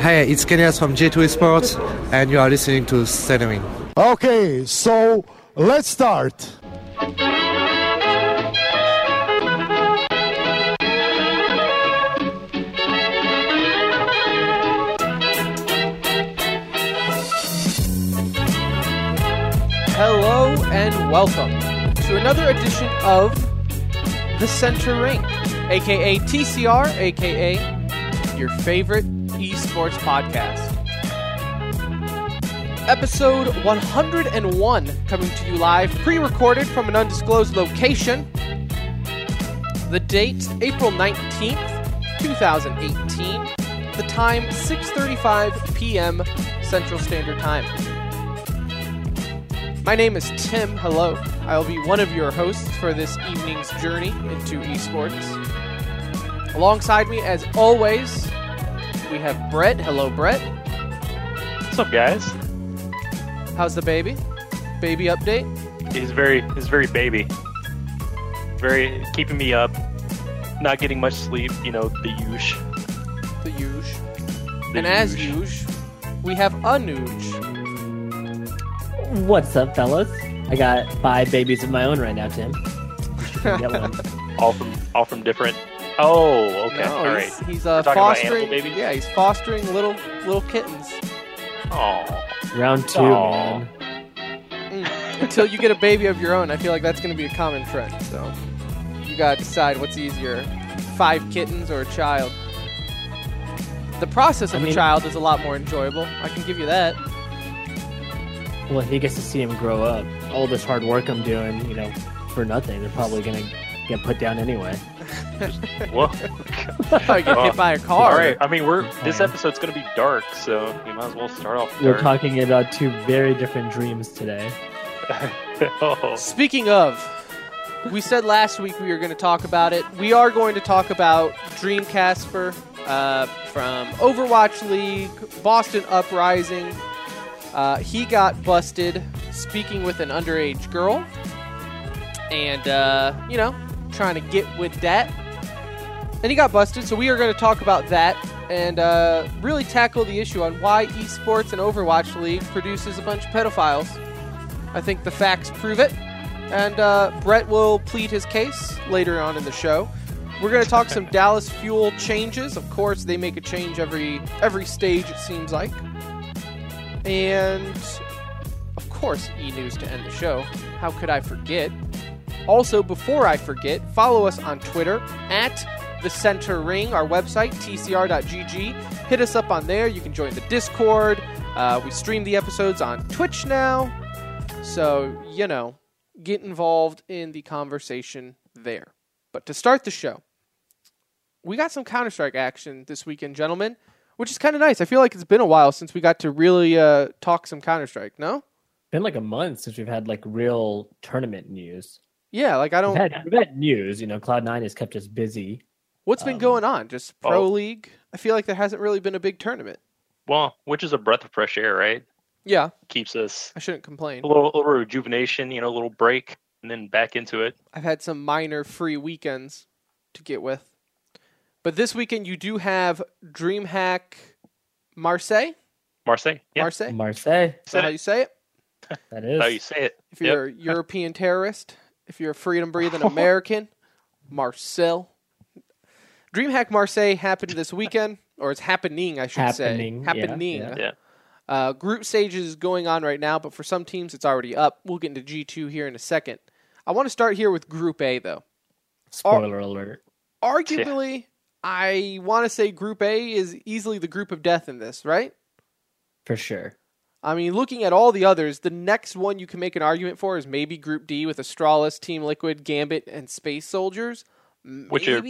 Hi, it's Kenias from J2 Esports, and you are listening to Centering. Okay, so let's start. Hello and welcome to another edition of The Center Ring, aka TCR, aka your favorite esports podcast. Episode 101 coming to you live, pre-recorded from an undisclosed location. The date, April 19th, 2018. The time, 6:35 p.m. Central Standard Time. My name is Tim. Hello. I'll be one of your hosts for this evening's journey into esports. Alongside me, as always, we have Brett. Hello, Brett. What's up, guys? How's the baby? Baby update? He's very baby. Very keeping me up. Not getting much sleep. You know, the usual. The usual. And as usual, we have Anuj. What's up, fellas? I got 5 babies of my own right now, Tim. Get one. all from different. Oh, okay, No, all right. He's We're talking about fostering. animal babies? Yeah, he's fostering little kittens. Oh, Round 2, Aw. man. Until you get a baby of your own, I feel like that's going to be a common trend. So you got to decide what's easier, 5 kittens or a child. The process of a child is a lot more enjoyable. I can give you that. Well, he gets to see him grow up. All this hard work I'm doing, for nothing. They're probably going to get put down anyway. well. I get hit by a car. All right. I mean, this episode's gonna be dark, so you might as well start off. We're dark. talking about 2 very different dreams today. Oh. Speaking of, we said last week we were going to talk about it. We are going to talk about Dream Casper from Overwatch League, Boston Uprising. He got busted speaking with an underage girl. And, trying to get with that. And he got busted, so we are going to talk about that and really tackle the issue on why esports and Overwatch League produces a bunch of pedophiles. I think the facts prove it. And Brett will plead his case later on in the show. We're going to talk some Dallas Fuel changes. Of course, they make a change every stage, it seems like. And, of course, E-News to end the show. How could I forget? Also, before I forget, follow us on Twitter at The Center Ring, our website, tcr.gg. Hit us up on there. You can join the Discord. We stream the episodes on Twitch now. So, get involved in the conversation there. But to start the show, we got some Counter-Strike action this weekend, gentlemen, which is kind of nice. I feel like it's been a while since we got to really talk some Counter-Strike, no? Been like a month since we've had real tournament news. Yeah, I don't... We've had news, Cloud9 has kept us busy. What's been going on? Just Pro League? I feel like there hasn't really been a big tournament. Well, which is a breath of fresh air, right? Yeah. Keeps us I shouldn't complain. a little rejuvenation, a little break, and then back into it. I've had some minor free weekends to get with. But this weekend you do have DreamHack Marseille? Marseille, yeah. Marseille. Is that how you say it? That is. How you say it. If you're a European terrorist, if you're a freedom-breathing American, Marcel. DreamHack Marseille happened this weekend, or it's happening, I should say. Happening. Yeah. Group stage is going on right now, but for some teams it's already up. We'll get into G2 here in a second. I want to start here with Group A, though. Spoiler alert. Arguably, I want to say Group A is easily the group of death in this, right? For sure. I mean, looking at all the others, the next one you can make an argument for is maybe Group D with Astralis, Team Liquid, Gambit, and Space Soldiers. Maybe? Which are,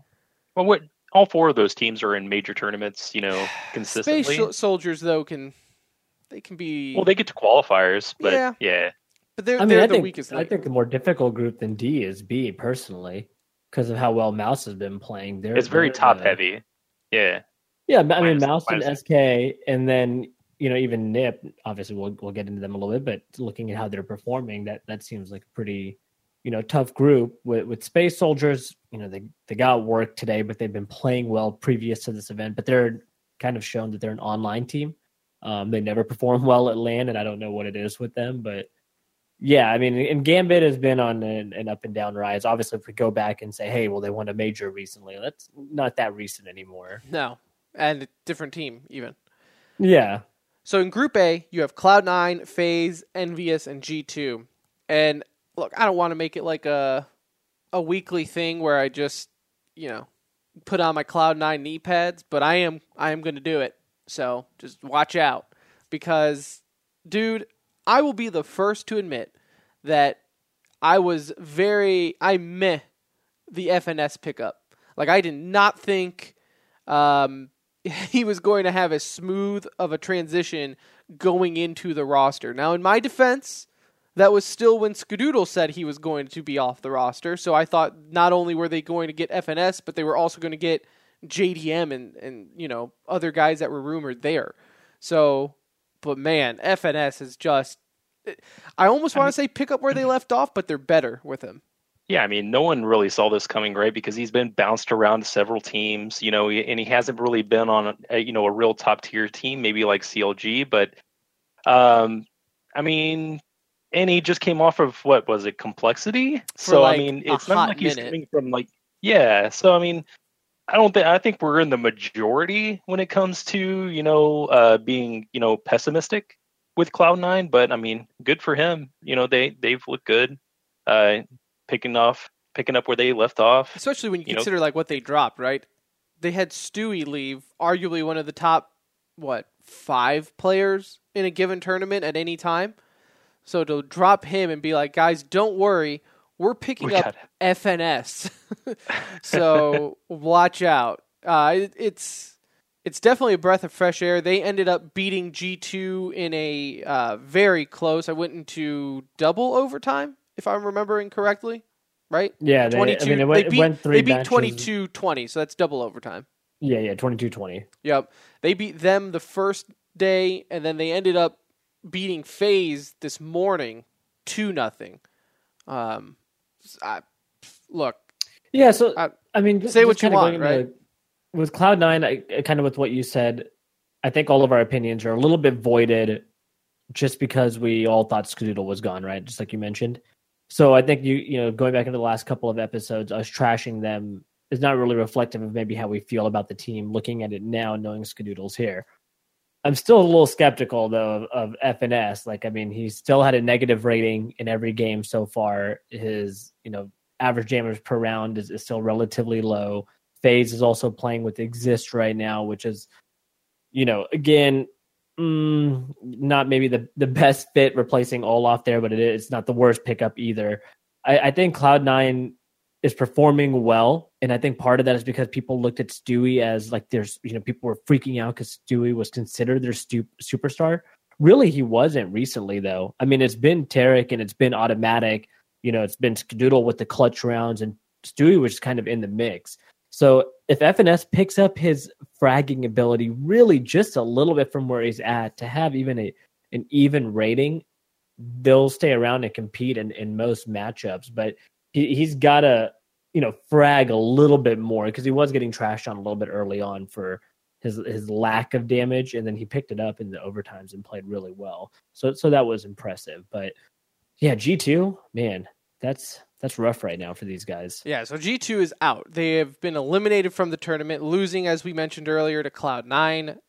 all 4 of those teams are in major tournaments, consistently. Space Soldiers, though, can be... Well, they get to qualifiers, but yeah. But they're the weakest I link. think the more difficult group than D is B, personally, because of how well Mouse has been playing. It's very top-heavy. Yeah. Yeah, I mean, Mouse and SK, and then... even NIP, obviously we'll get into them a little bit, but looking at how they're performing, that seems like a pretty, tough group. With Space Soldiers, they got work today, but they've been playing well previous to this event, but they're kind of shown that they're an online team. They never perform well at LAN, and I don't know what it is with them, but yeah, I mean, and Gambit has been on an up and down rise. Obviously, if we go back and say, hey, well, they won a major recently, that's not that recent anymore. No, and a different team even. Yeah. So in Group A, you have Cloud9, FaZe, Envious, and G2. And look, I don't want to make it like a weekly thing where I just, put on my Cloud9 knee pads, but I am going to do it. So just watch out because, dude, I will be the first to admit that I meh the FNS pickup. Like, I did not think he was going to have as smooth of a transition going into the roster. Now, in my defense, that was still when Skadoodle said he was going to be off the roster. So I thought not only were they going to get FNS, but they were also going to get JDM and other guys that were rumored there. So, but man, FNS is just, I almost want to say pick up where they left off, but they're better with him. Yeah, I mean, no one really saw this coming, right? Because he's been bounced around to several teams, and he hasn't really been on a real top tier team, maybe like CLG. But, I mean, and he just came off of what was it, Complexity? So I mean, it's not like he's coming from yeah. So I mean, I think we're in the majority when it comes to being pessimistic with Cloud9. But I mean, good for him. They've looked good. Picking up where they left off. Especially when you consider like what they dropped, right? They had Stewie leave, arguably one of the top, 5 players in a given tournament at any time. So to drop him and be like, guys, don't worry, we're picking up FNS. So watch out. It's definitely a breath of fresh air. They ended up beating G2 in a very close, I went into double overtime, if I'm remembering correctly, right? Yeah, it went 3 They beat matches. 22-20, so that's double overtime. Yeah, 22-20. Yep. They beat them the first day, and then they ended up beating FaZe this morning 2-0. Look. Yeah, so, I mean, say what you want, right? With Cloud9, kind of with what you said, I think all of our opinions are a little bit voided just because we all thought Skadoodle was gone, right? Just like you mentioned. So I think going back into the last couple of episodes, us trashing them is not really reflective of maybe how we feel about the team. Looking at it now, knowing Skadoodle's here, I'm still a little skeptical though of FNS. Like, I mean, he still had a negative rating in every game so far. His average jammers per round is still relatively low. FaZe is also playing with Exist right now, which is again. Not maybe the best fit replacing Olaf there, but it's not the worst pickup either. I think Cloud9 is performing well, and I think part of that is because people looked at Stewie as like there's people were freaking out because Stewie was considered their superstar. Really, he wasn't recently though. I mean, it's been Tarek and it's been Automatic. It's been Skadoodle with the clutch rounds, and Stewie was kind of in the mix. So if FNS picks up his fragging ability really just a little bit from where he's at to have even an even rating, they'll stay around and compete in most matchups. But he's got to frag a little bit more because he was getting trashed on a little bit early on for his lack of damage, and then he picked it up in the overtimes and played really well. So that was impressive. But yeah, G2, man, that's rough right now for these guys. Yeah, so G2 is out. They have been eliminated from the tournament, losing, as we mentioned earlier, to Cloud9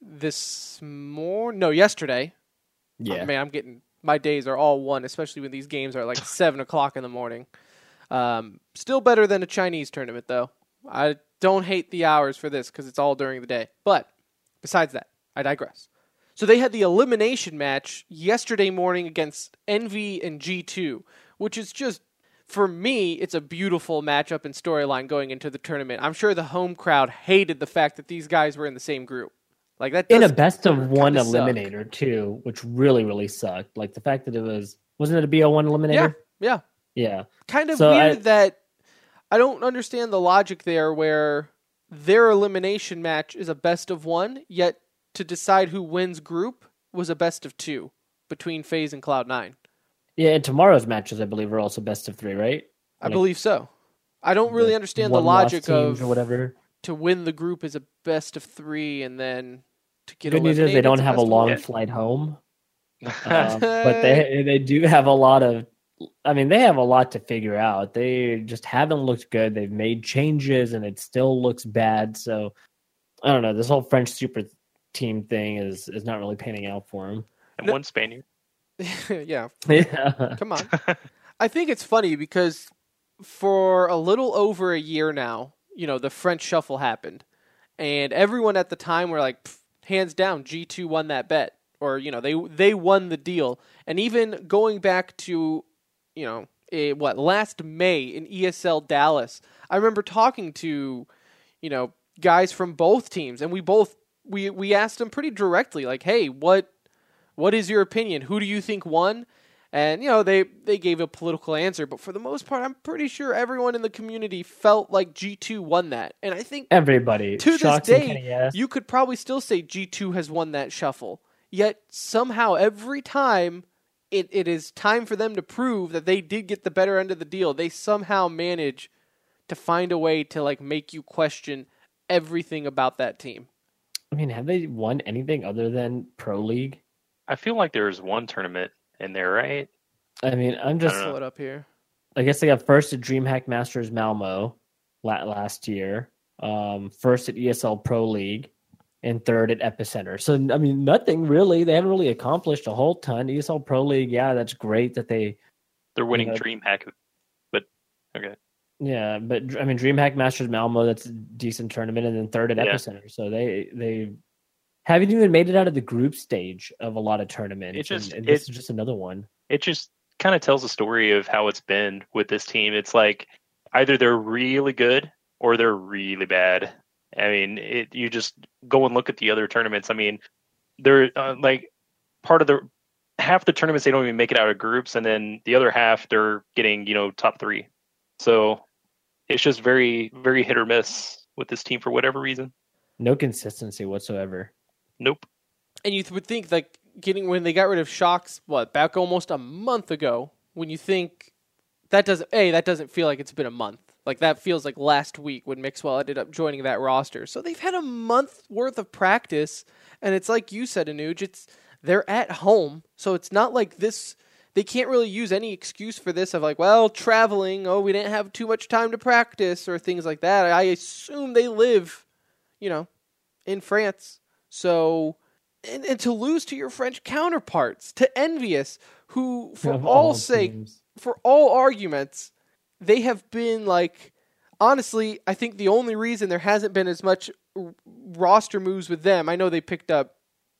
yesterday. Yeah. Man, my days are all one, especially when these games are like 7 o'clock in the morning. Still better than a Chinese tournament, though. I don't hate the hours for this because it's all during the day. But besides that, I digress. So they had the elimination match yesterday morning against Envy and G2, which is just, for me, it's a beautiful matchup and storyline going into the tournament. I'm sure the home crowd hated the fact that these guys were in the same group. Like that in a best of one eliminator too, which really, really sucked. Like the fact that wasn't it a BO1 eliminator? Yeah. Kind of weird that I don't understand the logic there where their elimination match is a best of one, yet to decide who wins group was a best of 2 between FaZe and Cloud9. Yeah, and tomorrow's matches, I believe, are also best of 3, right? I believe so. I don't really understand the logic of or whatever. To win the group is a best of 3, and then to get Good news is they eliminated. don't It's have a best of long both. flight home, but they do have a lot of. I mean, they have a lot to figure out. They just haven't looked good. They've made changes, and it still looks bad. So I don't know. This whole French super team thing is not really panning out for them. And one Spaniard. Yeah, Yeah. come on. I think it's funny because for a little over a year now, the French shuffle happened, and everyone at the time were like, hands down, G2 won that bet, or they won the deal. And even going back to last May in ESL Dallas, I remember talking to guys from both teams, and we asked them pretty directly, like, hey, what is your opinion? Who do you think won? And, they gave a political answer, but for the most part, I'm pretty sure everyone in the community felt like G2 won that. And I think Everybody. to this Shocks and day, Kenny S. you could probably still say G2 has won that shuffle. Yet somehow every time it is time for them to prove that they did get the better end of the deal, they somehow manage to find a way to make you question everything about that team. I mean, have they won anything other than Pro League? I feel like there's one tournament in there, right? I mean, I'm just. Pull it up here. I guess they got first at DreamHack Masters Malmo last year, first at ESL Pro League, and third at Epicenter. So, I mean, nothing really. They haven't really accomplished a whole ton. ESL Pro League, yeah, that's great that they're winning DreamHack, but okay. Yeah, but I mean, DreamHack Masters Malmo, that's a decent tournament, and then third at Epicenter. So they haven't even made it out of the group stage of a lot of tournaments. And this is just another one. It just kind of tells a story of how it's been with this team. It's like either they're really good or they're really bad. I mean, you just go and look at the other tournaments. I mean, they're half the tournaments they don't even make it out of groups, and then the other half they're getting top 3. So it's just very, very hit or miss with this team for whatever reason. No consistency whatsoever. Nope. And you would think when they got rid of Shocks, back almost a month ago, when you think that doesn't feel like it's been a month. Like that feels like last week when Mixwell ended up joining that roster. So they've had a month worth of practice, and it's like you said, Anuj, they're at home, so it's not like this. They can't really use any excuse for this of traveling. Oh, we didn't have too much time to practice or things like that. I assume they live, in France. So, and to lose to your French counterparts, to Envious, who for all arguments, they have been honestly, I think the only reason there hasn't been as much roster moves with them, I know they picked up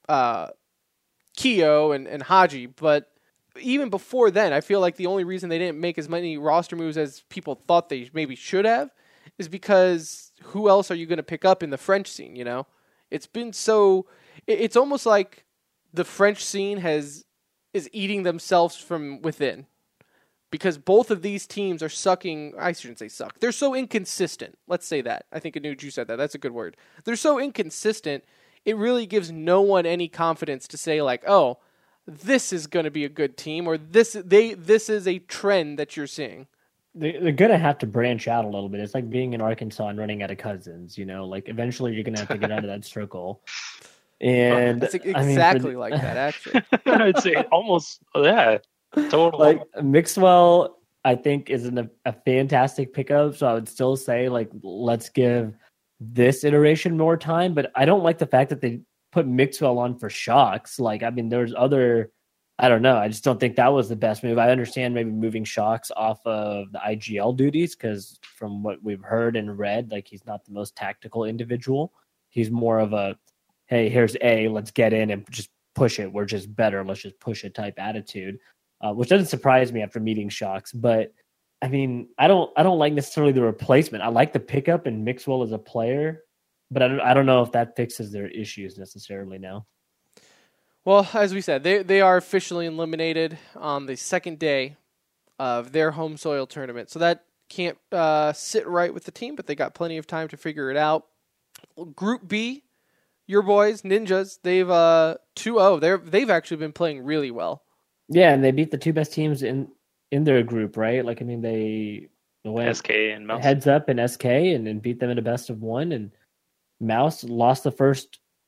Keo and Haji, but even before then, I feel like the only reason they didn't make as many roster moves as people thought they maybe should have is because who else are you going to pick up in the French scene, It's been it's almost like the French scene is eating themselves from within. Because both of these teams are sucking. I shouldn't say suck. They're so inconsistent. Let's say that. I think Anuj, you said that. That's a good word. They're so inconsistent, it really gives no one any confidence to say oh, this is going to be a good team, or this is a trend that you're seeing. They're going to have to branch out a little bit. It's like being in Arkansas and running out of cousins, eventually you're going to have to get out of that circle. And it's exactly like that, actually. I'd say almost, yeah, totally. Mixwell, I think, is a fantastic pickup. So I would still say, let's give this iteration more time. But I don't like the fact that they put Mixwell on for Shocks. There's other. I don't know. I just don't think that was the best move. I understand maybe moving Shocks off of the IGL duties because from what we've heard and read, he's not the most tactical individual. He's more of a, hey, here's A, let's get in and just push it. We're just better. Let's just push it type attitude, which doesn't surprise me after meeting Shocks. But I mean, I don't like necessarily the replacement. I like the pickup and Mixwell as a player, but I don't know if that fixes their issues necessarily now. Well, as we said, they are officially eliminated on the second day of their home soil tournament. So that can't sit right with the team, but they got plenty of time to figure it out. Group B, your boys, Ninjas, they've 2-0. They've actually been playing really well. Yeah, and they beat the two best teams in their group, right? They went SK and Mouse. Heads up in SK and beat them in a best of one. And Mouse lost the first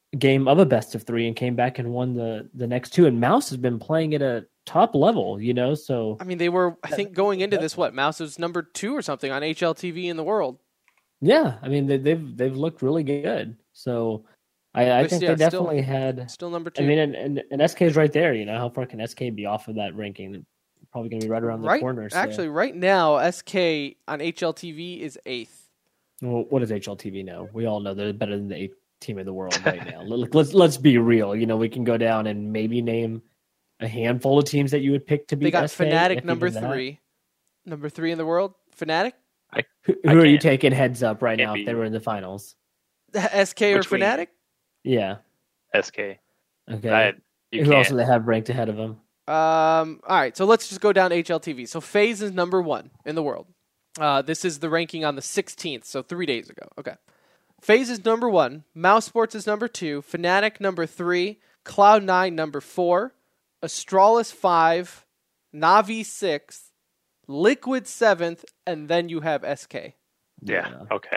game of a best of 3 and came back and won the next 2. And Mouse has been playing at a top level, so I mean, they were, I think, going into this, Mouse was number 2 or something on HLTV in the world. yeah, I mean they've looked really good. So I think they definitely had still number 2. I mean, and SK is right there. How far can SK be off of that ranking? Probably going to be right around the corner. So. Actually, right now, SK on HLTV is 8th. Well, what does HLTV know? We all know they're better than the 8th team in the world right now. Let's be real. We can go down and maybe name a handful of teams that you would pick to beat. They got SK, Fnatic number 3, number 3 in the world. Fnatic. Who are you taking heads up right now if they were in the finals? SK or Fnatic? Yeah. SK. Okay. Who else do they have ranked ahead of them? All right, so let's just go down HLTV. So FaZe is number 1 in the world. This is the ranking on the 16th, so 3 days ago. Okay. FaZe is number 1. Mouse Sports is number 2. Fnatic number 3. Cloud9 number 4. Astralis 5. Navi 6th. Liquid 7th, and then you have SK. Yeah. Okay.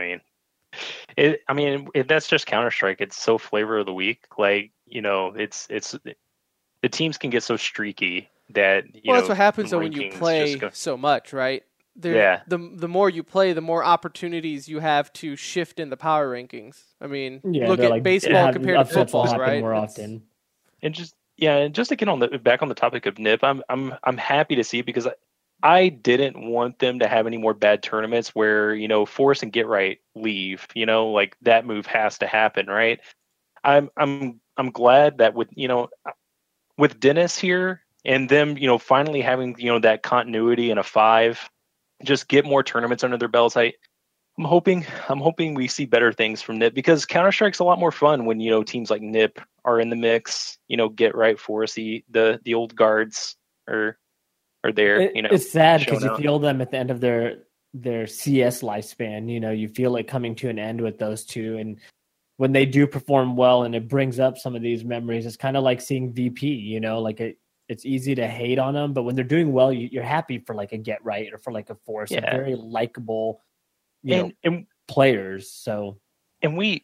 That's just Counter-Strike. It's so flavor of the week. It's the teams can get so streaky that that's what happens though when you play so much, right? The more you play, the more opportunities you have to shift in the power rankings. I mean, look at baseball compared to football, right? More often. And just to get back on the topic of NIP, I'm happy to see it because I didn't want them to have any more bad tournaments where Force and Get Right leave. That move has to happen, right? I'm glad that with Dennis here and them, finally having that continuity in a 5, just get more tournaments under their belts. I'm hoping we see better things from NIP because Counter-Strike's a lot more fun when teams like NIP are in the mix. Get Right, Force, the old guards are there. It's sad because you feel them at the end of their CS lifespan. You feel it coming to an end with those two, and when they do perform well, and it brings up some of these memories. It's kind of like seeing VP. It's easy to hate on them, but when they're doing well, you're happy for like a Get Right or for like a Force. Yeah. Very likable, and players. So, and we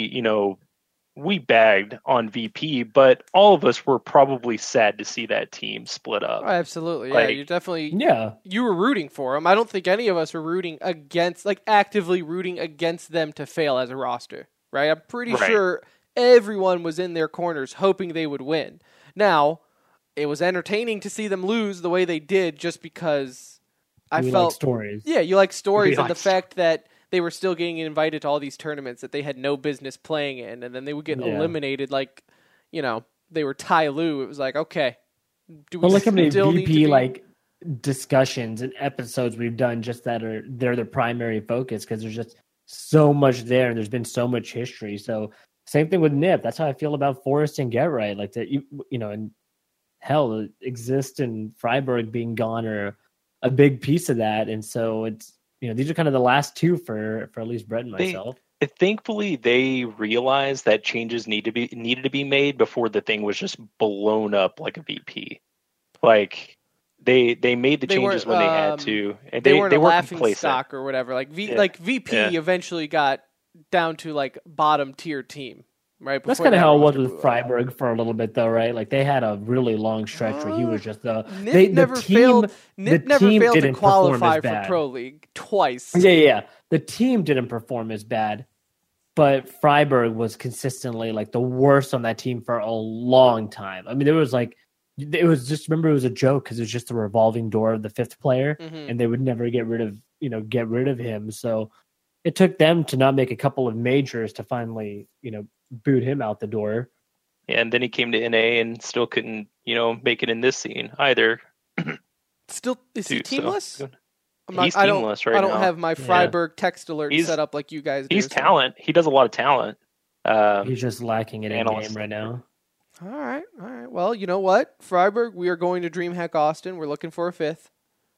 bagged on VP, but all of us were probably sad to see that team split up. Oh, absolutely. Yeah, you definitely. Yeah, you were rooting for them. I don't think any of us were actively rooting against them to fail as a roster. Right? I'm pretty sure everyone was in their corners hoping they would win. Now, it was entertaining to see them lose the way they did just because I felt... like stories. Yeah, you like stories and the fact that they were still getting invited to all these tournaments that they had no business playing in, and then they would get eliminated they were Ty Lue. It was like, okay, do we look how many still VP, need to be... discussions and episodes we've done just they're the primary focus because there's just so much there, and there's been so much history. So same thing with NIP. That's how I feel about Forest and Get Right. Like that, and hell, Exist and Freiburg being gone are a big piece of that. And so it's these are kind of the last two for at least Brett and myself. Thankfully, they realized that changes needed to be made before the thing was just blown up like a VP. They made the changes when they had to, and they weren't a laughing complacent. Stock or whatever. VP eventually got down to bottom tier team, right? That's kind of how it was with Freiburg for a little bit, though, right? They had a really long stretch where he was just NIP never failed to qualify for Pro League twice. Yeah. The team didn't perform as bad, but Freiburg was consistently the worst on that team for a long time. I mean, it was just, remember, it was a joke because it was just a revolving door of the 5th player, and they would never get rid of him. So it took them to not make a couple of majors to finally, boot him out the door. Yeah, and then he came to NA and still couldn't, make it in this scene either. Still, is he teamless? So, he's teamless right now. I don't have my Freiburg text alert set up like you guys do. He's talent. He does a lot of talent. He's just lacking in game right now. All right. Well, you know what, Freiburg, we are going to DreamHack Austin. We're looking for a 5th.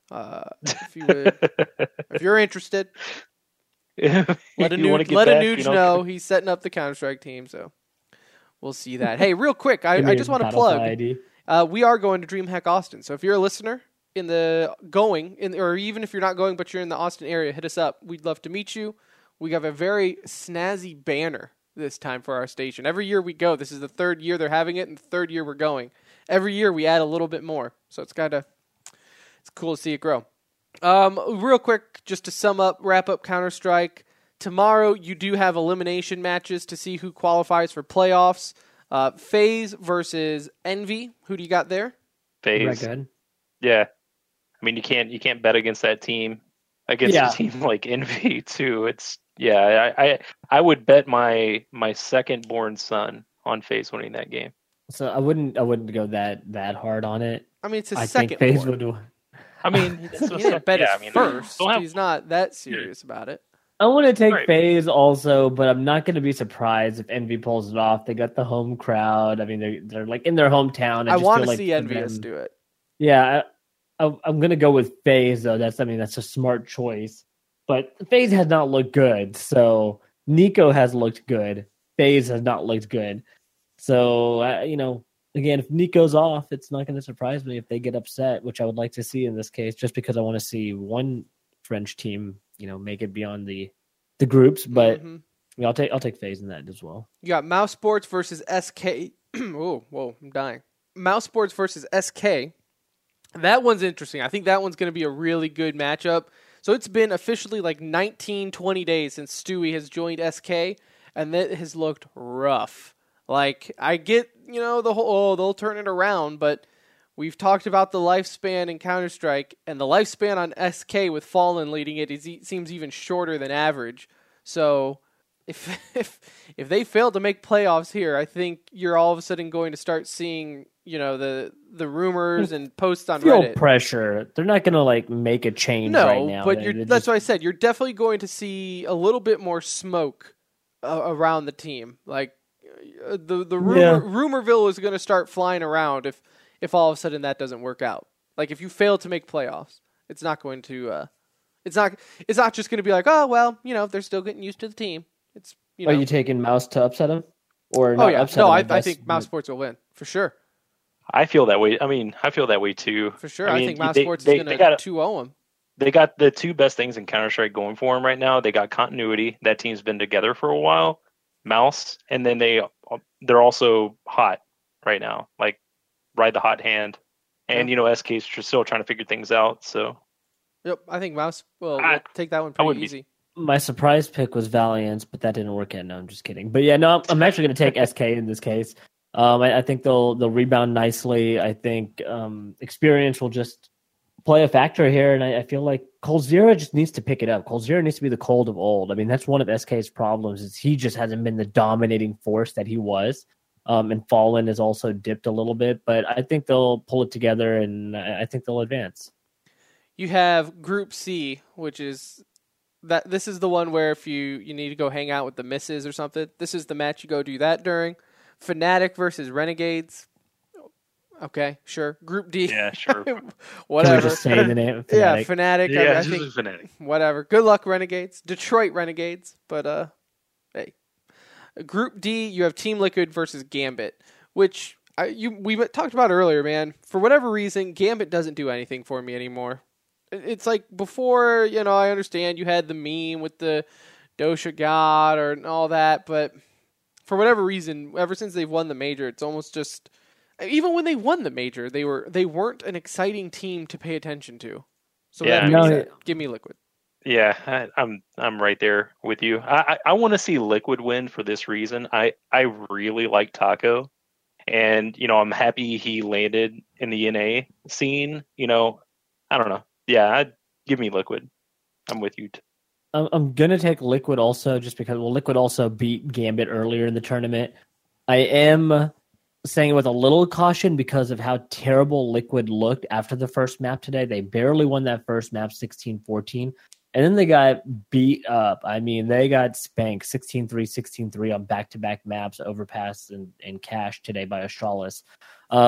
If you're interested, let a Nuge know. He's setting up the Counter-Strike team, so we'll see that. Hey, real quick, I just want to plug. We are going to DreamHack Austin, so if you're a listener or even if you're not going but you're in the Austin area, hit us up. We'd love to meet you. We have a very snazzy banner this time for our station. Every year we go. This is the third year they're having it, and the third year we're going. Every year we add a little bit more. So it's cool to see it grow. Real quick, just to wrap up Counter-Strike. Tomorrow you do have elimination matches to see who qualifies for playoffs. FaZe versus Envy. Who do you got there? FaZe. Good. Yeah. I mean, you can't bet against that team. Against a team like Envy too. I would bet my second born son on FaZe winning that game. So I wouldn't go that hard on it. I mean, it's his I second think FaZe born. would. I mean, He didn't bet it first. He's not that serious about it. I want to take FaZe also, but I'm not going to be surprised if Envy pulls it off. They got the home crowd. I mean, they're like in their hometown. I want to see Envious do it. Yeah, I'm going to go with FaZe though. That's a smart choice. But FaZe has not looked good. So Nico has looked good. FaZe has not looked good. So again, if Nico's off, it's not going to surprise me if they get upset, which I would like to see in this case, just because I want to see one French team, make it beyond the groups. But I'll take FaZe in that as well. You got Mouse Sports versus SK. Oh, whoa, I'm dying. Mouse Sports versus SK. That one's interesting. I think that one's going to be a really good matchup. So it's been officially like 19, 20 days since Stewie has joined SK, and that has looked rough. Like, I get, the whole, they'll turn it around, but we've talked about the lifespan in Counter-Strike, and the lifespan on SK with Fallen leading it seems even shorter than average. So if they fail to make playoffs here, I think you're all of a sudden going to start seeing, the rumors and posts on Reddit. Pressure. They're not going to make a change right now. But that's what I said. You're definitely going to see a little bit more smoke around the team. Like, the rumorville is going to start flying around if all of a sudden that doesn't work out. Like, if you fail to make playoffs, it's not going to it's not just going to be like, oh well, they're still getting used to the team. It's Are you taking Mouse to upset him? Or not upset him? I think Mouse Sports will win for sure. I feel that way. I mean, I feel that way too. For sure. I think Mouse Sports is going to 2-0 him. They got the two best things in Counter-Strike going for them right now. They got continuity. That team's been together for a while. Mouse, and then they're also hot right now. Like, ride the hot hand. And, SK's still trying to figure things out. So, yep, I think Mouse will take that one pretty easy. My surprise pick was Valiant, but that didn't work out. No, I'm just kidding. But yeah, no, I'm actually going to take SK in this case. I think they'll rebound nicely. I think experience will just play a factor here, and I feel like coldzera just needs to pick it up. coldzera needs to be the Cold of old. I mean, that's one of SK's problems is he just hasn't been the dominating force that he was. And Fallen has also dipped a little bit, but I think they'll pull it together, and I think they'll advance. You have Group C, which is that this is the one where if you need to go hang out with the misses or something, this is the match you go do that during. Fnatic versus Renegades. Okay, sure. Group D. Yeah, sure. Whatever. Can we just say the name? Fnatic? Yeah, Fnatic. Yeah, I think Fnatic. Whatever. Good luck, Renegades. Detroit Renegades. But hey, Group D, you have Team Liquid versus Gambit, which we talked about earlier, man. For whatever reason, Gambit doesn't do anything for me anymore. It's like before, I understand you had the meme with the Dosha God and all that, but for whatever reason, ever since they've won the major, it's almost just even when they won the major, they weren't an exciting team to pay attention to. So give me Liquid. Yeah, I'm right there with you. I want to see Liquid win for this reason. I really like Taco, and I'm happy he landed in the NA scene. I don't know. Yeah, give me Liquid. I'm with you. I'm going to take Liquid also just because, Liquid also beat Gambit earlier in the tournament. I am saying it with a little caution because of how terrible Liquid looked after the first map today. They barely won that first map, 16-14. And then they got beat up. I mean, they got spanked 16-3, 16-3 on back-to-back maps, Overpass and Cash today by Astralis. So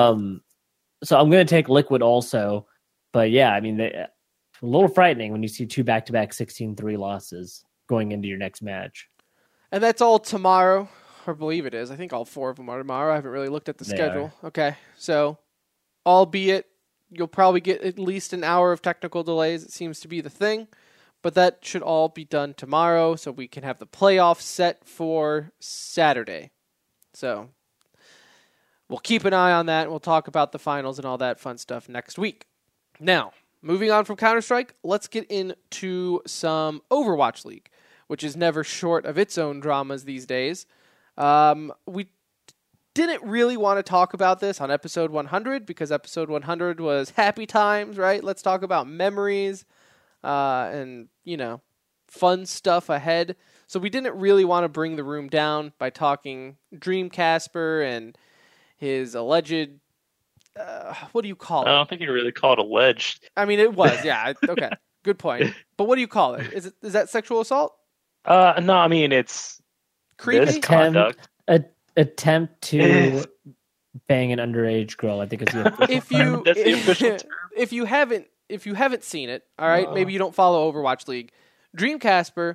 I'm going to take Liquid also. But yeah, I mean, a little frightening when you see two back-to-back 16-3 losses going into your next match. And that's all tomorrow, or I believe it is. I think all four of them are tomorrow. I haven't really looked at the schedule. Okay, so albeit you'll probably get at least an hour of technical delays. It seems to be the thing. But that should all be done tomorrow so we can have the playoffs set for Saturday. So we'll keep an eye on that. We'll talk about the finals and all that fun stuff next week. Now, moving on from Counter-Strike, let's get into some Overwatch League, which is never short of its own dramas these days. We didn't really want to talk about this on episode 100 because episode 100 was happy times, right? Let's talk about memories and, fun stuff ahead. So we didn't really want to bring the room down by talking Dream Casper and his alleged, what do you call it? I don't think you really call it alleged. I mean, it was, yeah. Okay, good point. But what do you call it? Is that sexual assault? No, I mean, it's Creepy? misconduct. Attempt to bang an underage girl, I think is the official That's the official term. If you haven't seen it, all right, maybe you don't follow Overwatch League. Dream Casper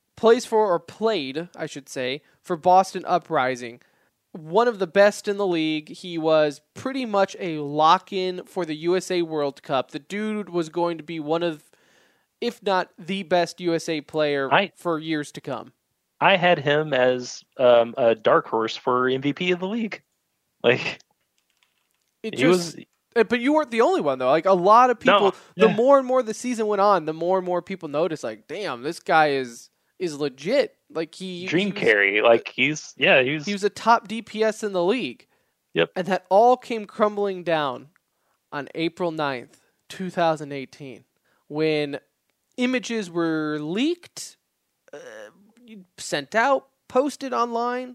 played, I should say, for Boston Uprising. One of the best in the league. He was pretty much a lock-in for the USA World Cup. The dude was going to be one of, if not the best USA player for years to come. I had him as a dark horse for MVP of the league. Like, But you weren't the only one, though. Like, a lot of people, the more and more the season went on, the more and more people noticed, like, damn, this guy is legit. Like, Dream carry. Like, he was a top DPS in the league. Yep. And that all came crumbling down on April 9th, 2018, when images were leaked, sent out, posted online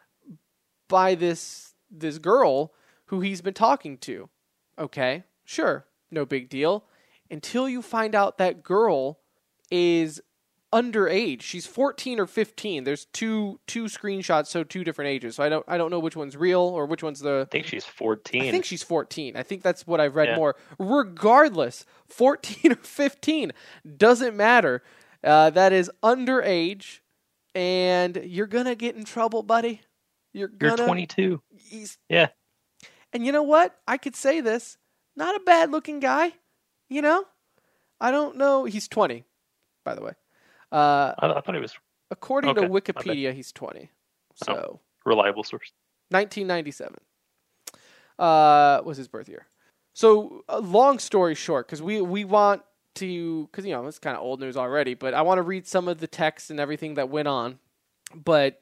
by this girl who he's been talking to. Okay, sure, no big deal. Until you find out that girl is underage. She's 14 or 15. There's two screenshots, so two different ages. So I don't know which one's real or which one's the... I think she's 14. I think she's 14. I think that's what I've read more. Regardless, 14 or 15, doesn't matter. That is underage, and you're going to get in trouble, buddy. You're 22. Yeah. And you know what? I could say this. Not a bad-looking guy. I don't know. He's 20, by the way. I thought he was... According to Wikipedia, he's 20. So reliable source. 1997 was his birth year. So, long story short, because we want to... Because, it's kind of old news already, but I want to read some of the text and everything that went on. But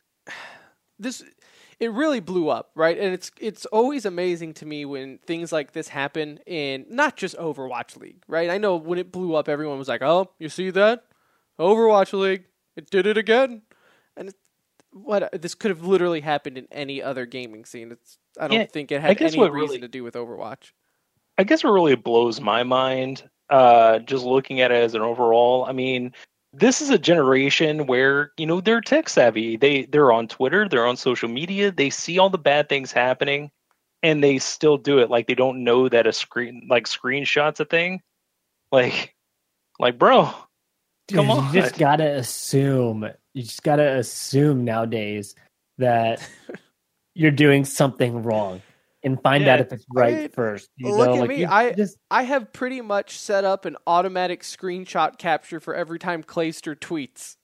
it really blew up, right? And it's always amazing to me when things like this happen in not just Overwatch League, right? I know when it blew up, everyone was like, "Oh, you see that? Overwatch League, it did it again." And this could have literally happened in any other gaming scene. I don't think it had any reason to do with Overwatch. I guess what really blows my mind, just looking at it as an overall, I mean, this is a generation where, they're tech savvy. They're on Twitter, they're on social media, they see all the bad things happening, and they still do it. Like, they don't know that screenshot's a thing. Like, bro, come on. You just gotta assume. You just gotta assume nowadays that you're doing something wrong and find out if it's right first. Look at me. I have pretty much set up an automatic screenshot capture for every time Clayster tweets.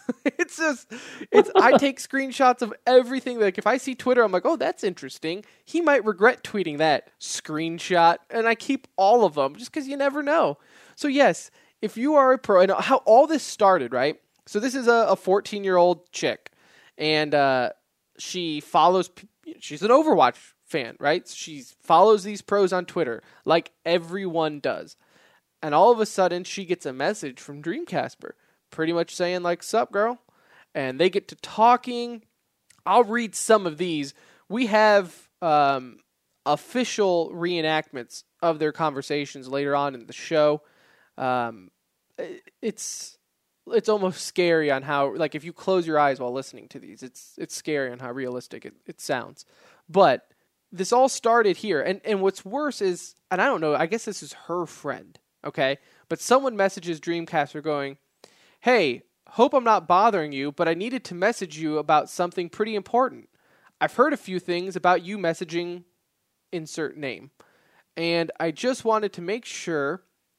I take screenshots of everything. Like, if I see Twitter, I'm like, oh, that's interesting. He might regret tweeting that screenshot. And I keep all of them just because you never know. So yes, if you are a pro, and how all this started, right? So this is a 14-year-old chick, and she's an Overwatch fan, right? She follows these pros on Twitter like everyone does. And all of a sudden, she gets a message from Dream Casper pretty much saying, like, sup, girl? And they get to talking. I'll read some of these. We have official reenactments of their conversations later on in the show. It's almost scary on how, like, if you close your eyes while listening to these, it's scary on how realistic it sounds. But this all started here. And what's worse is, and I don't know, I guess this is her friend, okay? But someone messages Dreamcaster going, "Hey, hope I'm not bothering you, but I needed to message you about something pretty important. I've heard a few things about you messaging insert name. And I just wanted to make sure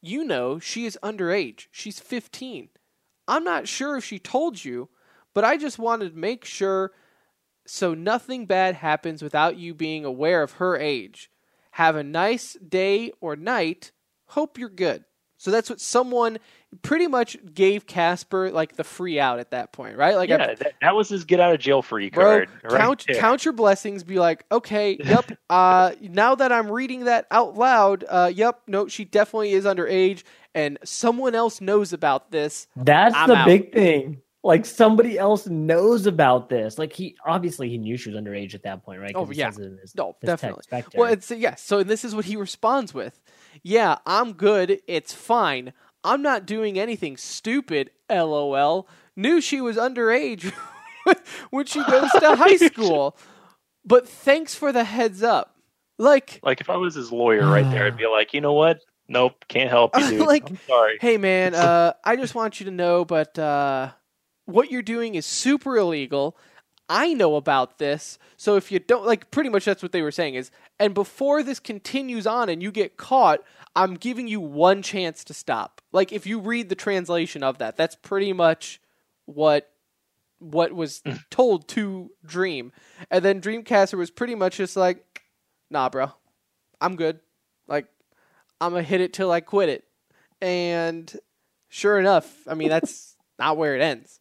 you know she is underage. She's 15. I'm not sure if she told you, but I just wanted to make sure so nothing bad happens without you being aware of her age. Have a nice day or night. Hope you're good. So that's what someone pretty much gave Casper like the free out at that point, right? Like, yeah, that was his get out of jail free card. Count your blessings. Be like, okay, yep. Now that I'm reading that out loud, yep, no, she definitely is underage, and someone else knows about this. That's I'm the out. big thing. Like, somebody else knows about this. Like, he knew she was underage at that point, right? Oh, yeah. No, definitely. Text well, it's so this is what he responds with. Yeah, I'm good. It's fine. I'm not doing anything stupid, LOL. Knew she was underage when she goes to high school. But thanks for the heads up. Like if I was his lawyer right there, I'd be like, you know what? Nope, can't help you, dude. I'm sorry. Hey, man, I just want you to know, but what you're doing is super illegal. I know about this, so if you don't, like, pretty much that's what they were saying is, and before this continues on and you get caught, I'm giving you one chance to stop. Like, if you read the translation of that, that's pretty much what was told to Dream. And then Dreamcatcher was pretty much just like, nah, bro, I'm good. Like, I'm going to hit it till I quit it. And sure enough, I mean, that's not where it ends.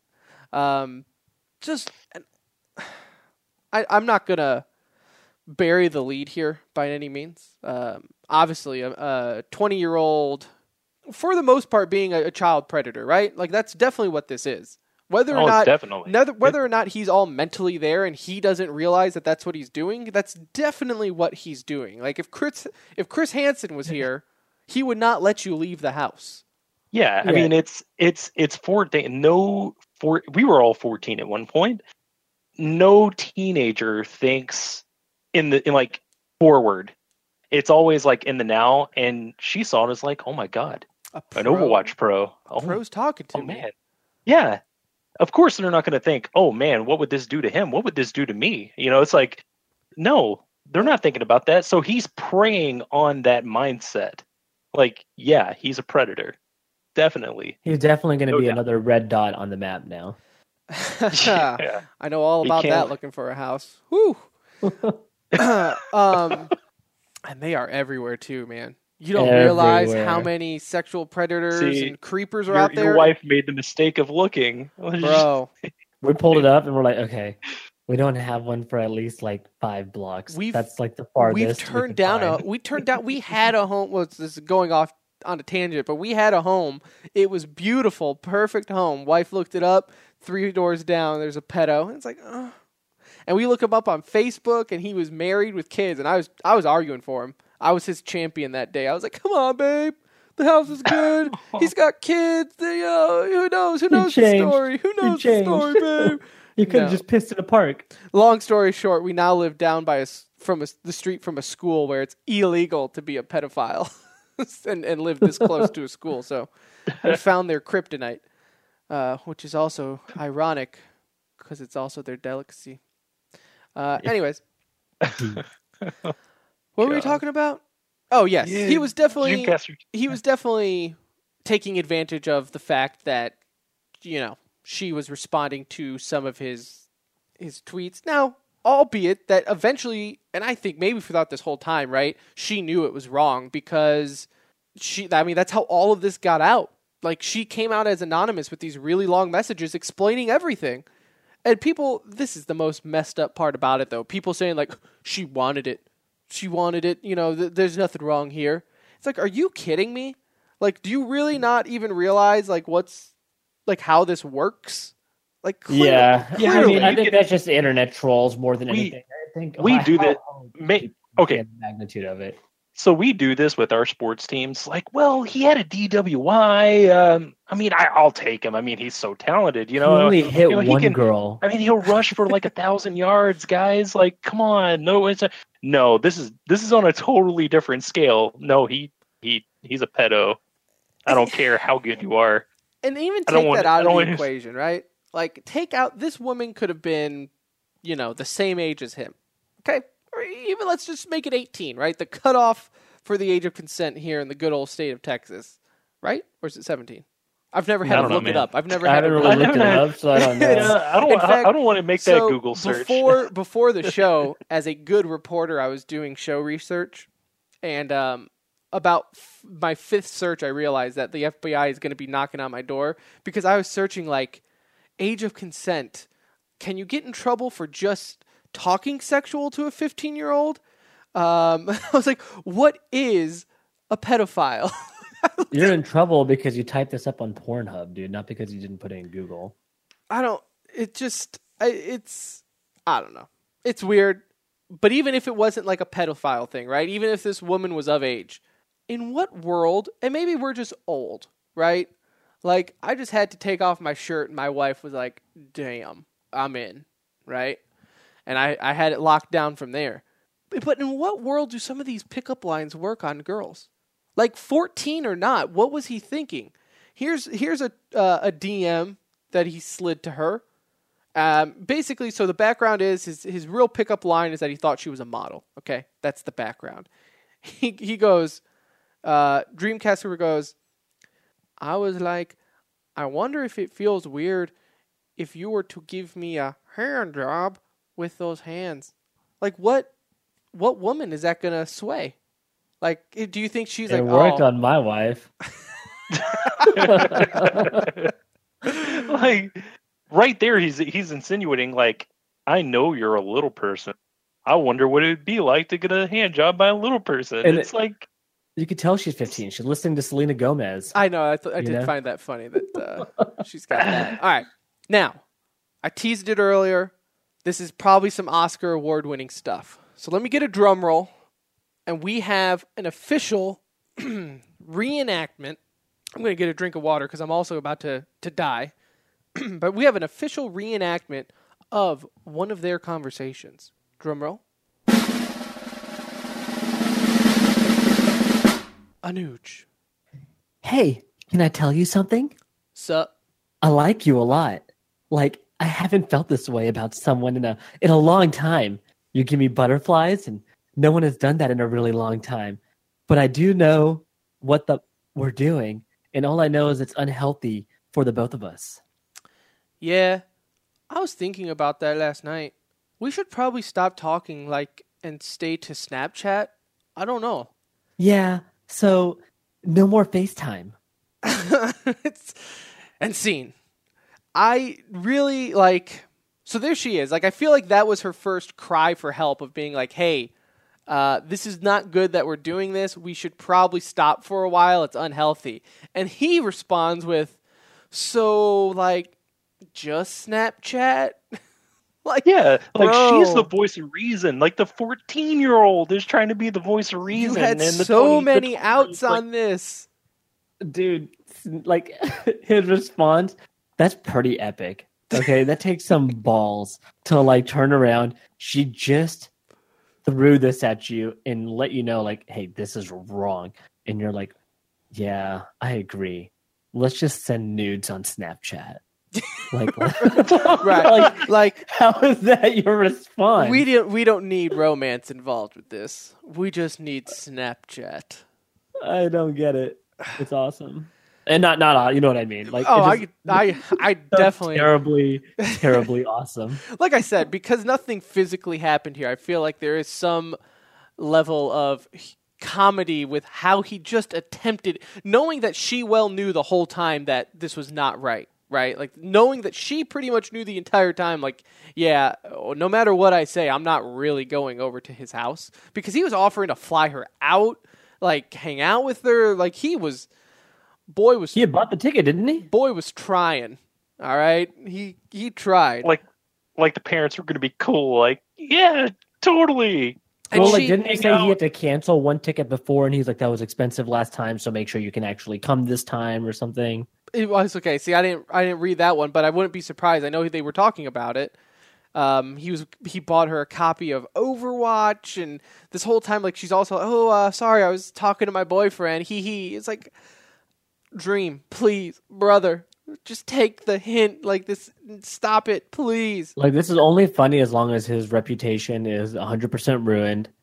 I'm not going to bury the lead here by any means. Obviously, a 20-year-old, for the most part, being a child predator, right? Like, that's definitely what this is. Whether or not he's all mentally there and he doesn't realize that that's what he's doing, that's definitely what he's doing. Like, if Chris Hansen was here, he would not let you leave the house. Yeah, I mean, it's 14. We were all 14 at one point. No teenager thinks in forward. It's always like in the now, and she saw it as like, oh my god, an Overwatch pro. Oh, pro's talking to me. Man. Yeah. Of course they're not going to think, oh man, what would this do to him? What would this do to me? You know, it's like, no, they're not thinking about that. So he's preying on that mindset. Like, yeah, he's a predator. Definitely. He's definitely going to be another red dot on the map now. Yeah. I know all about that looking for a house. Whew. And they are everywhere too, man. You don't realize how many sexual predators and creepers are out there. Your wife made the mistake of looking. Bro. We pulled it up and we're like, okay, we don't have one for at least like 5 blocks. That's like the farthest. We had a home. Well, this is going off on a tangent, but we had a home. It was beautiful, perfect home. Wife looked it up. 3 doors down, there's a pedo. And it's like, oh. And we look him up on Facebook, and he was married with kids, and I was arguing for him. I was his champion that day. I was like, come on, babe. The house is good. He's got kids. Who knows? Who knows the story? Who knows the story, babe? You could have just pissed in a park. Long story short, we now live down by the street from a school where it's illegal to be a pedophile and live this close to a school. So we found their kryptonite, which is also ironic because it's also their delicacy. Anyways, what were we talking about? Oh yes, he was definitely taking advantage of the fact that she was responding to some of his tweets. Now, albeit that eventually, and I think maybe throughout this whole time, right, she knew it was wrong because that's how all of this got out. Like, she came out as anonymous with these really long messages explaining everything. And people, this is the most messed up part about it, though. People saying, like, she wanted it. She wanted it. There's nothing wrong here. It's like, are you kidding me? Like, do you really not even realize, like, how this works? Like, clearly, I mean, I think that's just internet trolls more than anything. I think we do that. Okay. The magnitude of it. So we do this with our sports teams. Like, well, he had a DWI. I mean, I'll take him. I mean, he's so talented. He only hit one girl. I mean, he'll rush for like 1,000 yards, guys. Like, come on. No, this is on a totally different scale. No, he's a pedo. I don't care how good you are. And even take that out of the equation, right? Like, take out, this woman could have been, the same age as him. Okay? Or let's just make it 18, right? The cutoff for the age of consent here in the good old state of Texas. right? Or is it 17? I've never had to look it up. I've never I had haven't to really looked it up, so I don't know. I don't want to make that Google search. Before the show, as a good reporter, I was doing show research, and about my fifth search, I realized that the FBI is going to be knocking on my door because I was searching like age of consent. Can you get in trouble for just talking sexual to a 15-year-old? I was like, what is a pedophile? You're in trouble because you typed this up on Pornhub, dude, not because you didn't put it in Google. I don't know. It's weird. But even if it wasn't like a pedophile thing, right? Even if this woman was of age, in what world, and maybe we're just old, right? Like, I just had to take off my shirt and my wife was like, damn, I'm in, right? And I had it locked down from there. But in what world do some of these pickup lines work on girls? Like 14 or not, what was he thinking? Here's a DM that he slid to her. Basically, so the background is his real pickup line is that he thought she was a model. Okay, that's the background. He goes, Dreamcaster goes, I was like, I wonder if it feels weird if you were to give me a hand job with those hands. Like what woman is that gonna sway? Like, do you think she's it worked on my wife? Like, right there, he's insinuating, like, I know you're a little person. I wonder what it would be like to get a hand job by a little person. And it's like... You could tell she's 15. She's listening to Selena Gomez. I know. I did find that funny that she's got that. All right. Now, I teased it earlier. This is probably some Oscar award-winning stuff. So let me get a drum roll. And we have an official reenactment. I'm going to get a drink of water because I'm also about to die. But we have an official reenactment of one of their conversations. Drum roll. Anuj. Hey, can I tell you something? Sup? I like you a lot. Like, I haven't felt this way about someone in a long time. You give me butterflies, and no one has done that in a really long time. But I do know what we're doing, and all I know is it's unhealthy for the both of us. Yeah, I was thinking about that last night. We should probably stop talking, and stay to Snapchat. I don't know. Yeah, so no more FaceTime. And scene. I really, so there she is. I feel like that was her first cry for help of being like, hey, this is not good that we're doing this. We should probably stop for a while. It's unhealthy. And he responds with, so, just Snapchat? She's the voice of reason. Like, the 14-year-old is trying to be the voice of reason. You had and so many outs on this. Dude, his response, that's pretty epic. Okay, that takes some balls to, turn around. She just threw this at you and let you know, hey, this is wrong. And you're like, yeah, I agree. Let's just send nudes on Snapchat. Right. How is that your response? We don't need romance involved with this. We just need Snapchat. I don't get it. It's awesome. And not you know what I mean. I definitely terribly awesome. Like I said, because nothing physically happened here, I feel like there is some level of comedy with how he just attempted, knowing that she well knew the whole time that this was not right. Right? Knowing that she pretty much knew the entire time, yeah, no matter what I say, I'm not really going over to his house. Because he was offering to fly her out, hang out with her. He had bought the ticket, didn't he? Boy was trying. All right? He tried. Like the parents were going to be cool. Yeah, totally. And didn't he say he had to cancel one ticket before, and he's like, that was expensive last time, so make sure you can actually come this time or something? It was okay. See, I didn't read that one, but I wouldn't be surprised. I know they were talking about it. He bought her a copy of Overwatch, and this whole time, she's also, sorry, I was talking to my boyfriend. It's like, Dream, please, brother, just take the hint. This, stop it, please. This is only funny as long as his reputation is 100% ruined,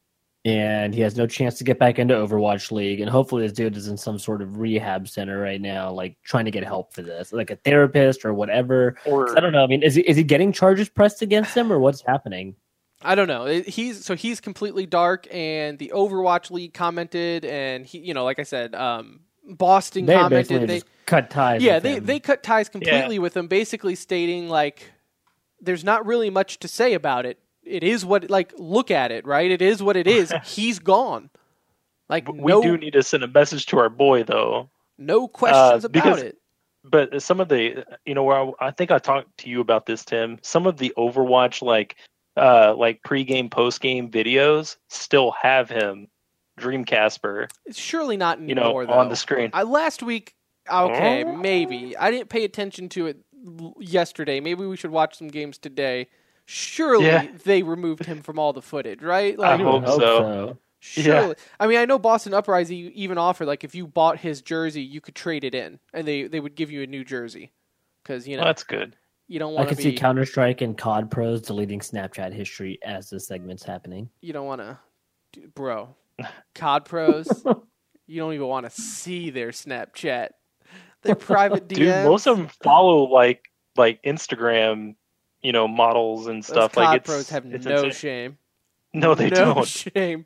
and he has no chance to get back into Overwatch League. And hopefully this dude is in some sort of rehab center right now, like trying to get help for this, like a therapist or whatever. Or I don't know. I mean, is he getting charges pressed against him, or what's happening? I don't know. He's completely dark, and the Overwatch League commented, and he, like I said, Boston They commented. basically just cut ties. Yeah, with him. they cut ties completely with him, basically stating like, there's not really much to say about it. It is what, like, look at it, right? It is what it is. He's gone. Like, we do need to send a message to our boy, though. No questions about it. But some of the, where I think I talked to you about this, Tim. Some of the Overwatch like pre-game, post-game videos still have him, Dream Casper. It's surely not anymore, though. On the screen. Last week, okay, maybe. I didn't pay attention to it yesterday. Maybe we should watch some games today. Surely they removed him from all the footage, right? Like, I hope so. Surely. Yeah. I mean, I know Boston Uprising even offered, like, if you bought his jersey, you could trade it in, and they would give you a new jersey. Because, Well, that's good. You don't I want to can see Counter-Strike and COD pros deleting Snapchat history as this segment's happening. You don't want to... Bro. COD pros, you don't even want to see their Snapchat. Their private DMs. Dude, most of them follow, like Instagram, models and stuff. Those COD like pros have it's no insane. shame. No, they no don't. shame.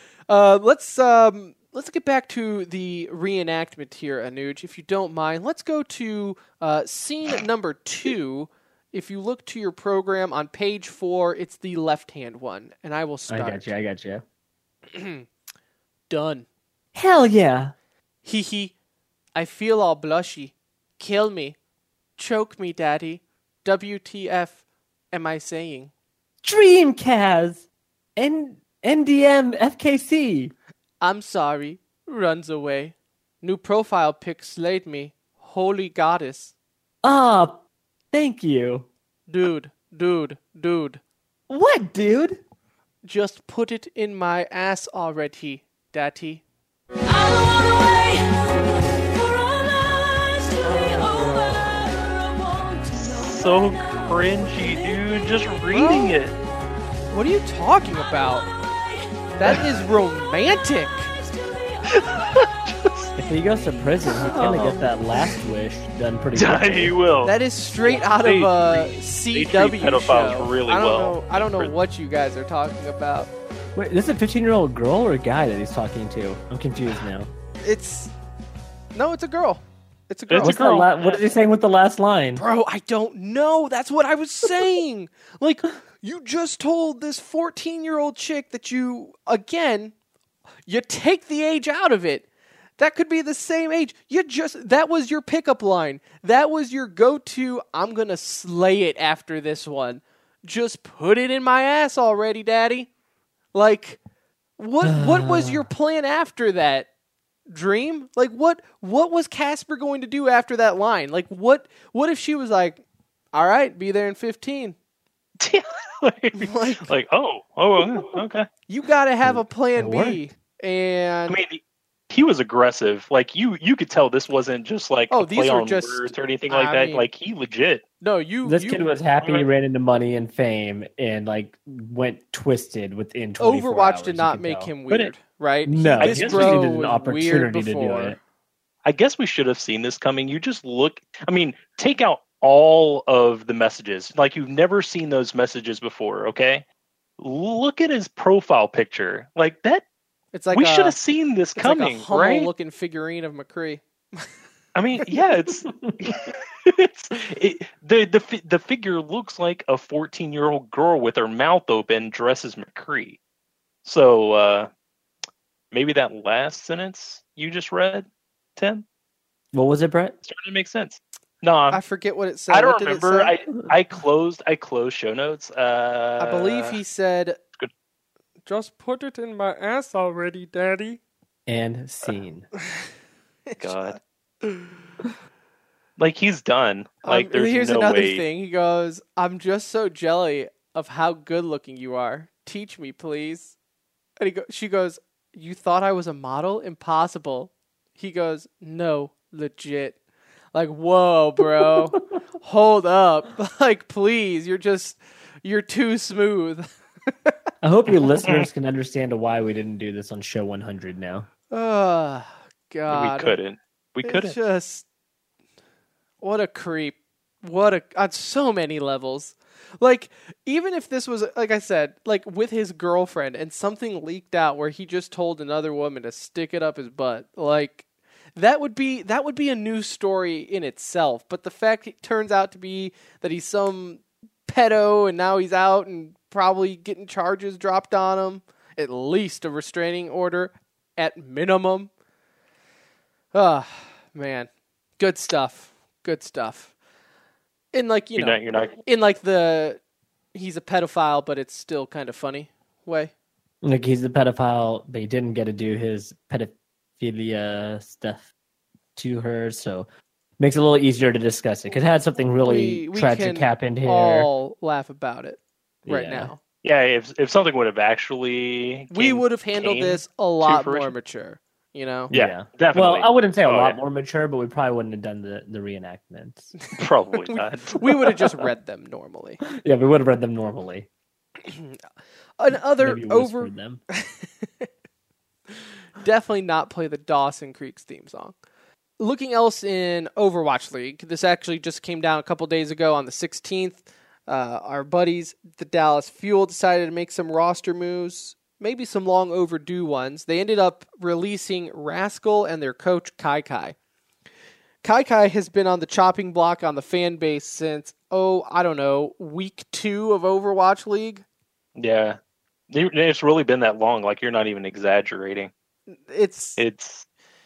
Let's get back to the reenactment here, Anuj, if you don't mind. Let's go to scene number 2. If you look to your program on page 4, it's the left-hand one, and I will start. I got you. Done. Hell yeah. Hee hee. I feel all blushy. Kill me. Choke me, daddy. WTF am I saying? Dreamcast and NDM FKC. I'm sorry. Runs away. New profile pic slayed me. Holy goddess. Ah, thank you. Dude. What, dude? Just put it in my ass already, daddy. So cringy, dude. Just reading it. What are you talking about? That is romantic. If he goes to prison, he's gonna get that last wish done pretty quickly. He will. That is straight out of a treat CW pedophiles show. really I don't well. know. I don't know what you guys are talking about. Wait, this is a 15-year-old girl or a guy that he's talking to? I'm confused now. It's a girl. It's a girl. It's a What's girl. what is he saying with the last line? Bro, I don't know. That's what I was saying. Like, you just told this 14-year-old chick that you take the age out of it. That could be the same age. That was your pickup line. That was your go-to, I'm going to slay it after this one. Just put it in my ass already, daddy. Like, what was your plan after that? Dream? Like, what was Casper going to do after that line? Like, what if she was like, all right, be there in 15? Okay. You got to have a plan It B. And I mean, he was aggressive. Like you could tell this wasn't just like a these play were on just- words or anything like that. mean- Like he legit. no, This kid was happy, he ran into money and fame, and like went twisted within 24 Overwatch hours, did you not can make tell. him But weird, right? No, This he just bro needed an was opportunity weird to do before. it. I guess we should have seen this coming. You just look. I mean, take out all of the messages. Like you've never seen those messages before. Okay, look at his profile picture. Like that. It's like We should have seen this it's coming, like a right? humble-looking figurine of McCree. I mean, yeah, the figure looks like a 14-year-old girl with her mouth open, dressed as McCree. So maybe that last sentence you just read, Tim, What was it, Brett? starting to make sense. No, I forget what it said. I don't What did it remember. say? I closed show notes. I believe he said, good. "Just put it in my ass already, daddy." And scene. God. Like he's done. Like there's here's no another way. thing. He goes, "I'm just so jelly of how good looking you are. Teach me, please." And she goes, "You thought I was a model? Impossible." He goes, "No, legit." Like, whoa, bro. Hold up. Like, please, you're too smooth. I hope your listeners can understand why we didn't do this on show 100 now. Oh, God. We couldn't. It's just, what a creep. On so many levels. Like, even if this was, like I said, like with his girlfriend and something leaked out where he just told another woman to stick it up his butt, like, that would be a news story in itself. But the fact it turns out to be that he's some pedo and now he's out and probably getting charges dropped on him, at least a restraining order at minimum. Ah, man. Good stuff. In like, you're not in like the he's a pedophile, but it's still kind of funny way. Like he's a pedophile, but he didn't get to do his pedophilia stuff to her, so makes it a little easier to discuss it because it had something really tragic happen here. All laugh about it now. Yeah, if something would have actually we would have handled this a lot more mature. You know? Yeah, definitely. Well, I wouldn't say a lot more mature, but we probably wouldn't have done the reenactments. Probably not. We would have just read them normally. Yeah, we would have read them normally. Another over them. Definitely not play the Dawson Creek's theme song. Looking else in Overwatch League, this actually just came down a couple days ago on the 16th. Our buddies, the Dallas Fuel, decided to make some roster moves. Maybe some long overdue ones. They ended up releasing Rascal and their coach, Kai Kai. Kai Kai has been on the chopping block on the fan base since, week 2 of Overwatch League. Yeah. It's really been that long. Like, you're not even exaggerating. The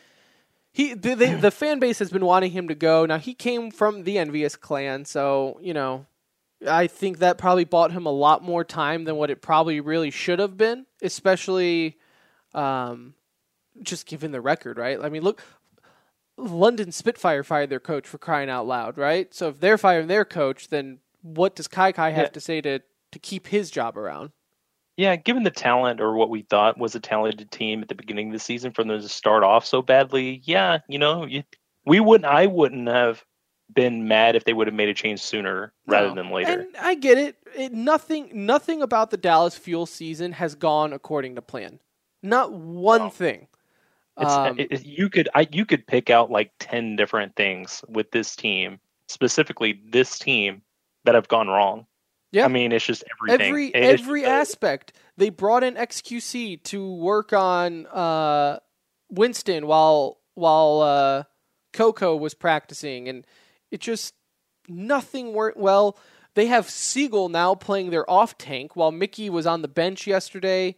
fan base has been wanting him to go. Now, he came from the Envious clan, so, I think that probably bought him a lot more time than what it probably really should have been, especially just given the record, right? I mean, look, London Spitfire fired their coach, for crying out loud, right? So if they're firing their coach, then what does Kai Kai have to say to keep his job around? Yeah, given the talent or what we thought was a talented team at the beginning of the season for them to start off so badly, I wouldn't have been mad if they would have made a change sooner rather than later. And I get it. Nothing about the Dallas Fuel season has gone according to plan. Not one thing. You could pick out like 10 different things with this team, specifically this team, that have gone wrong. Yeah, I mean, it's just everything. Every aspect. They brought in XQC to work on Winston while Coco was practicing, and it just nothing worked well. They have Siegel now playing their off tank while Mickey was on the bench yesterday.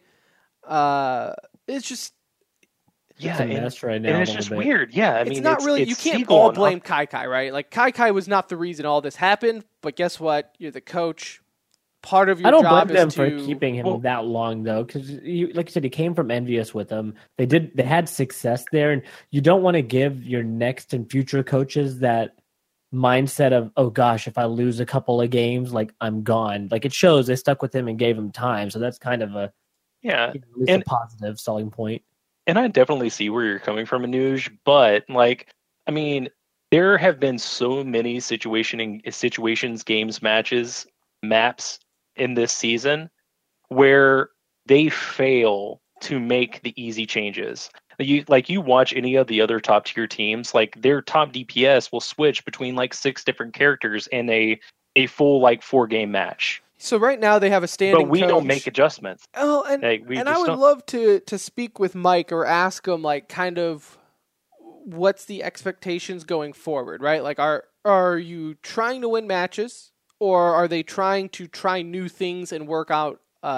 It's just it's a mess right now. And it's just weird. Yeah, I mean, it's not really. You can't all blame Kai Kai, right? Like Kai Kai was not the reason all this happened. But guess what? You're the coach. Part of your job is to... I don't blame them for keeping him that long, though, because, like you said, he came from Envious with them. They had success there, and you don't want to give your next and future coaches that mindset of, oh gosh, if I lose a couple of games, like I'm gone. Like it shows they stuck with him and gave him time, so that's kind of a a positive selling point. And I definitely see where you're coming from, Anuj, but like, I mean, there have been so many situations, games, matches, maps in this season where they fail to make the easy changes. You watch any of the other top tier teams, like their top DPS will switch between like 6 different characters in a full like 4-game match. So right now they have a standing but we coach. Don't make adjustments. Oh, and I would love to speak with Mike or ask him like kind of what's the expectations going forward, right? Like are you trying to win matches? Or are they trying to try new things and work out,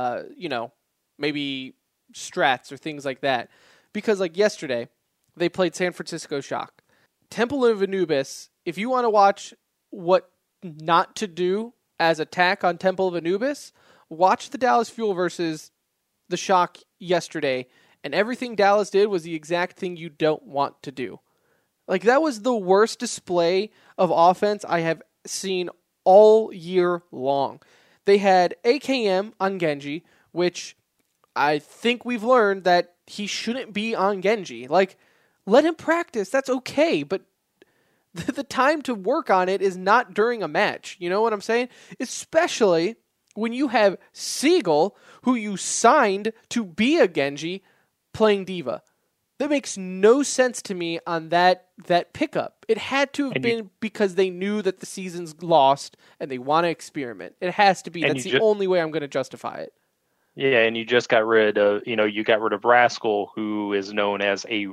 maybe strats or things like that? Because like yesterday, they played San Francisco Shock. Temple of Anubis, if you want to watch what not to do as attack on Temple of Anubis, watch the Dallas Fuel versus the Shock yesterday. And everything Dallas did was the exact thing you don't want to do. Like that was the worst display of offense I have seen all year long. They had AKM on Genji, which I think we've learned that he shouldn't be on Genji. Like, let him practice. That's okay, but the time to work on it is not during a match. You know what I'm saying? Especially when you have Siegel, who you signed to be a Genji, playing D.Va? That makes no sense to me on that pickup. It had to have been because they knew that the season's lost and they want to experiment. It has to be. That's the only way I'm going to justify it. Yeah, and you just got rid of, you got rid of Rascal, who is known as a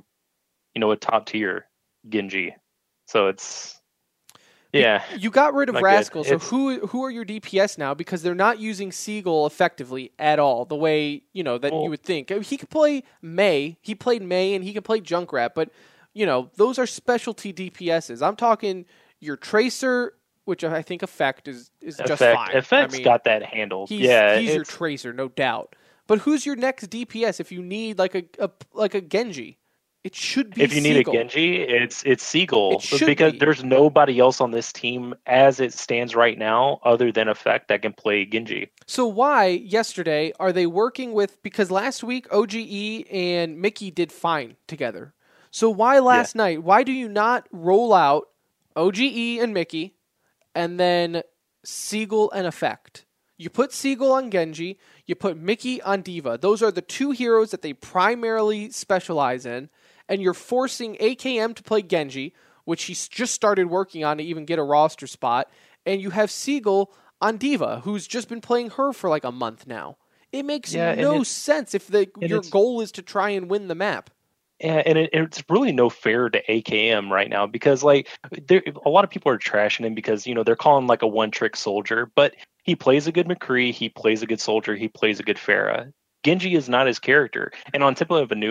top tier Genji. So it's, yeah. You got rid of Rascal, so It's, who are your DPS now? Because they're not using Siegel effectively at all, the way, that you would think. He could play Mei. He played Mei, and he can play Junkrat, but, those are specialty DPSs. I'm talking your Tracer, which I think Effect is just fine. Effect's got that handled. He's your Tracer, no doubt. But who's your next DPS if you need like a Genji? It should be. If you Siegel. need a Genji, it's Siegel, because there's nobody else on this team as it stands right now, other than Effect, that can play Genji. So why yesterday are they working with? Because last week OGE and Mickey did fine together. So why last night? Why do you not roll out OGE and Mickey, and then Siegel and Effect? You put Siegel on Genji, you put Mickey on D.Va. Those are the two heroes that they primarily specialize in. And you're forcing AKM to play Genji, which he's just started working on to even get a roster spot. And you have Siegel on D.Va, who's just been playing her for like a month now. It makes no sense if your goal is to try and win the map. And it's really no fair to AKM right now, because a lot of people are trashing him because they're calling like a one-trick soldier, but he plays a good McCree, he plays a good soldier, he plays a good Pharah. Genji is not his character, and on Temple of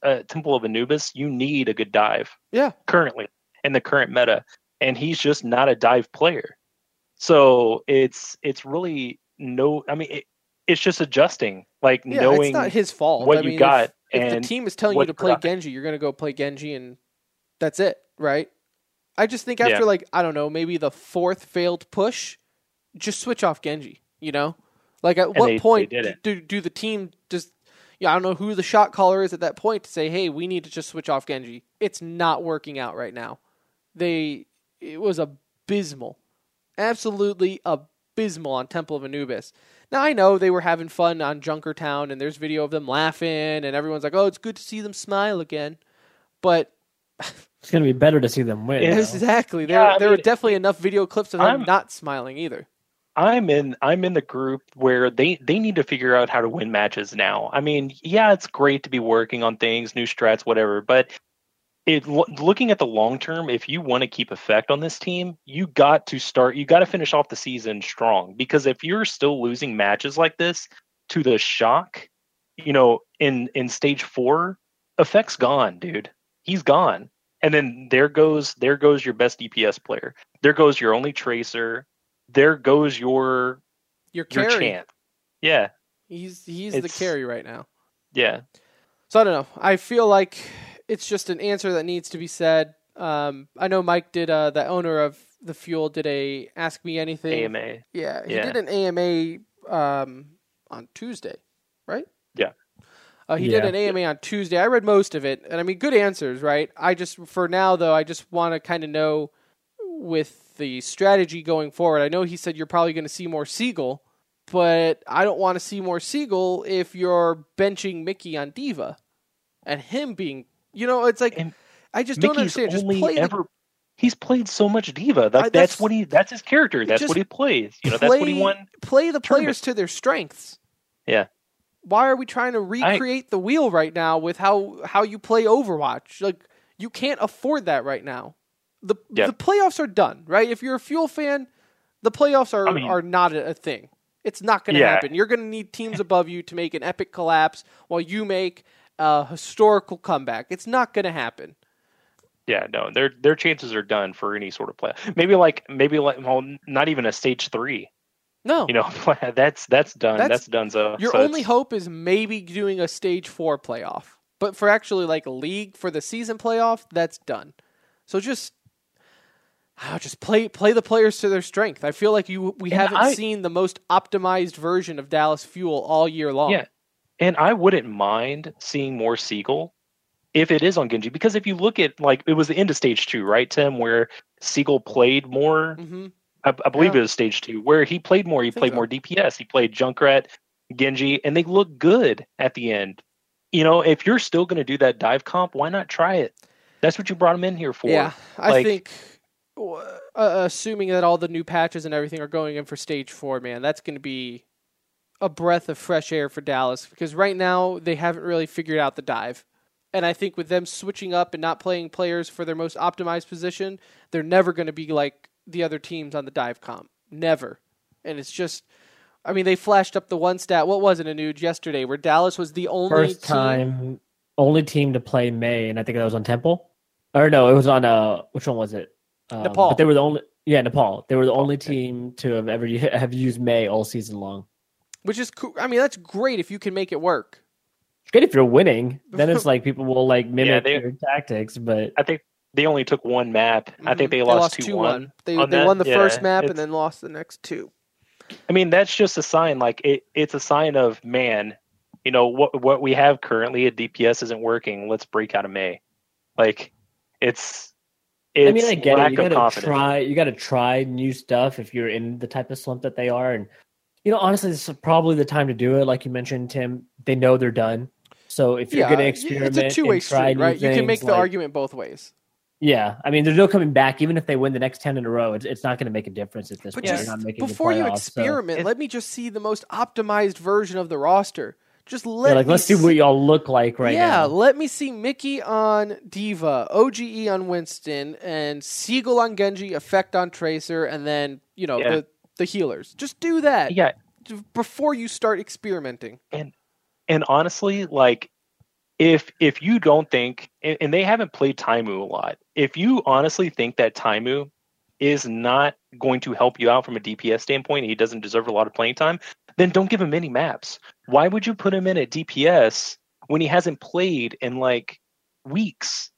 Anubis, you need a good dive. Yeah, currently in the current meta, and he's just not a dive player. So it's really no. I mean, it's just adjusting, knowing it's not his fault. What you got. If the team is telling you to play Genji, you're going to go play Genji, and that's it, right? I just think after I don't know, maybe the fourth failed push, just switch off Genji. At what point do the team just? I don't know who the shot caller is at that point to say, hey, we need to just switch off Genji. It's not working out right now. It was abysmal, absolutely abysmal on Temple of Anubis. Now, I know they were having fun on Junkertown, and there's video of them laughing, and everyone's like, oh, it's good to see them smile again. But it's going to be better to see them win. Exactly. There were definitely enough video clips of them not smiling either. I'm in the group where they need to figure out how to win matches now. I mean, it's great to be working on things, new strats, whatever, but looking at the long term, if you want to keep Effect on this team, you got to finish off the season strong, because if you're still losing matches like this to the Shock, in stage 4, Effect's gone, dude. He's gone. And then there goes your best DPS player. There goes your only Tracer. There goes your champ. Yeah. He's the carry right now. Yeah. So I don't know. I feel like it's just an answer that needs to be said. I know Mike did, the owner of The Fuel, did a Ask Me Anything. AMA. Yeah. He did an AMA on Tuesday, right? Yeah. He did an AMA on Tuesday. I read most of it, and I mean, good answers, right? For now, though, I just want to kind of know with the strategy going forward. I know he said you're probably going to see more Siegel, but I don't want to see more Siegel if you're benching Mickey on D.Va and him being, it's like, and I just don't understand. Just he's played so much D.Va. That's his character. That's what he plays. That's what he won. Play the players to their strengths. Yeah. Why are we trying to recreate the wheel right now with how you play Overwatch? Like, you can't afford that right now. The playoffs are done, right? If you're a Fuel fan, the playoffs are not a thing. It's not going to happen. You're going to need teams above you to make an epic collapse while you make a historical comeback. It's not going to happen. Yeah, no, their chances are done for any sort of play. Maybe not even a stage 3. No, that's done. That's done. So your only hope is maybe doing a stage 4 playoff, but for actually like a league for the season playoff, that's done. So just play the players to their strength. I feel like we haven't seen the most optimized version of Dallas Fuel all year long. Yeah, and I wouldn't mind seeing more Siegel if it is on Genji, because if you look at it was the end of stage 2, right, Tim, where Siegel played more. Mm-hmm. I believe it was stage 2, where he played more. He played more DPS. He played Junkrat, Genji, and they look good at the end. If you're still going to do that dive comp, why not try it? That's what you brought him in here for. Yeah, I think, assuming that all the new patches and everything are going in for stage 4, man, that's going to be a breath of fresh air for Dallas, because right now they haven't really figured out the dive. And I think with them switching up and not playing players for their most optimized position, they're never going to be like the other teams on the dive comp. Never. And it's just, I mean, they flashed up the one stat. What was it, Anuj, yesterday, where Dallas was the only only team to play Mei, and I think that was on Temple. Or no, it was on which one was it? Nepal. But they were the only. Yeah, Nepal. They were the only team to have ever have used Mei all season long. Which is cool. I mean, that's great if you can make it work. It's good if you're winning. Then it's like people will like mimic your tactics. But I think they only took one map. I think they lost 2-1. They won the first map and then lost the next 2. I mean, that's just a sign. Like it's a sign of, man, what we have currently at DPS isn't working. Let's break out of Mei. Like it's I mean, I get lack it. of confidence. You got to try new stuff if you're in the type of slump that they are. And honestly, this is probably the time to do it. Like you mentioned, Tim, they know they're done. So if you're going to experiment, it's a 2-way street, right? You can make the argument both ways. Yeah, I mean, there's no coming back. Even if they win the next 10 in a row, it's not going to make a difference at this point. You're not making before you experiment, let me just see the most optimized version of the roster. Just let's see what y'all look like now. Yeah, let me see Mickey on Diva, OGE on Winston, and Siegel on Genji, Effect on Tracer, and then the healers. Just do that. Yeah, before you start experimenting. And honestly, like if you don't think, and they haven't played Taimu a lot, if you honestly think that Taimu is not going to help you out from a DPS standpoint, and he doesn't deserve a lot of playing time, then don't give him any maps. Why would you put him in at DPS when he hasn't played in like weeks?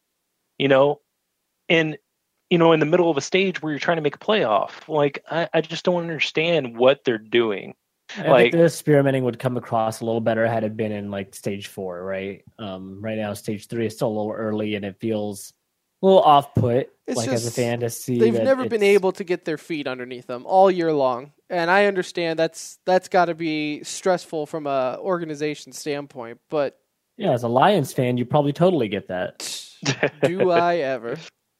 And in the middle of a stage where you're trying to make a playoff. Like I just don't understand what they're doing. I think the experimenting would come across a little better had it been in like stage 4, right? Right now, stage 3 is still a little early, and it feels a little off-put. As a fan to see, they've never been able to get their feet underneath them all year long, and I understand that's got to be stressful from a organization standpoint. But yeah, as a Lions fan, you probably totally get that. Do I ever?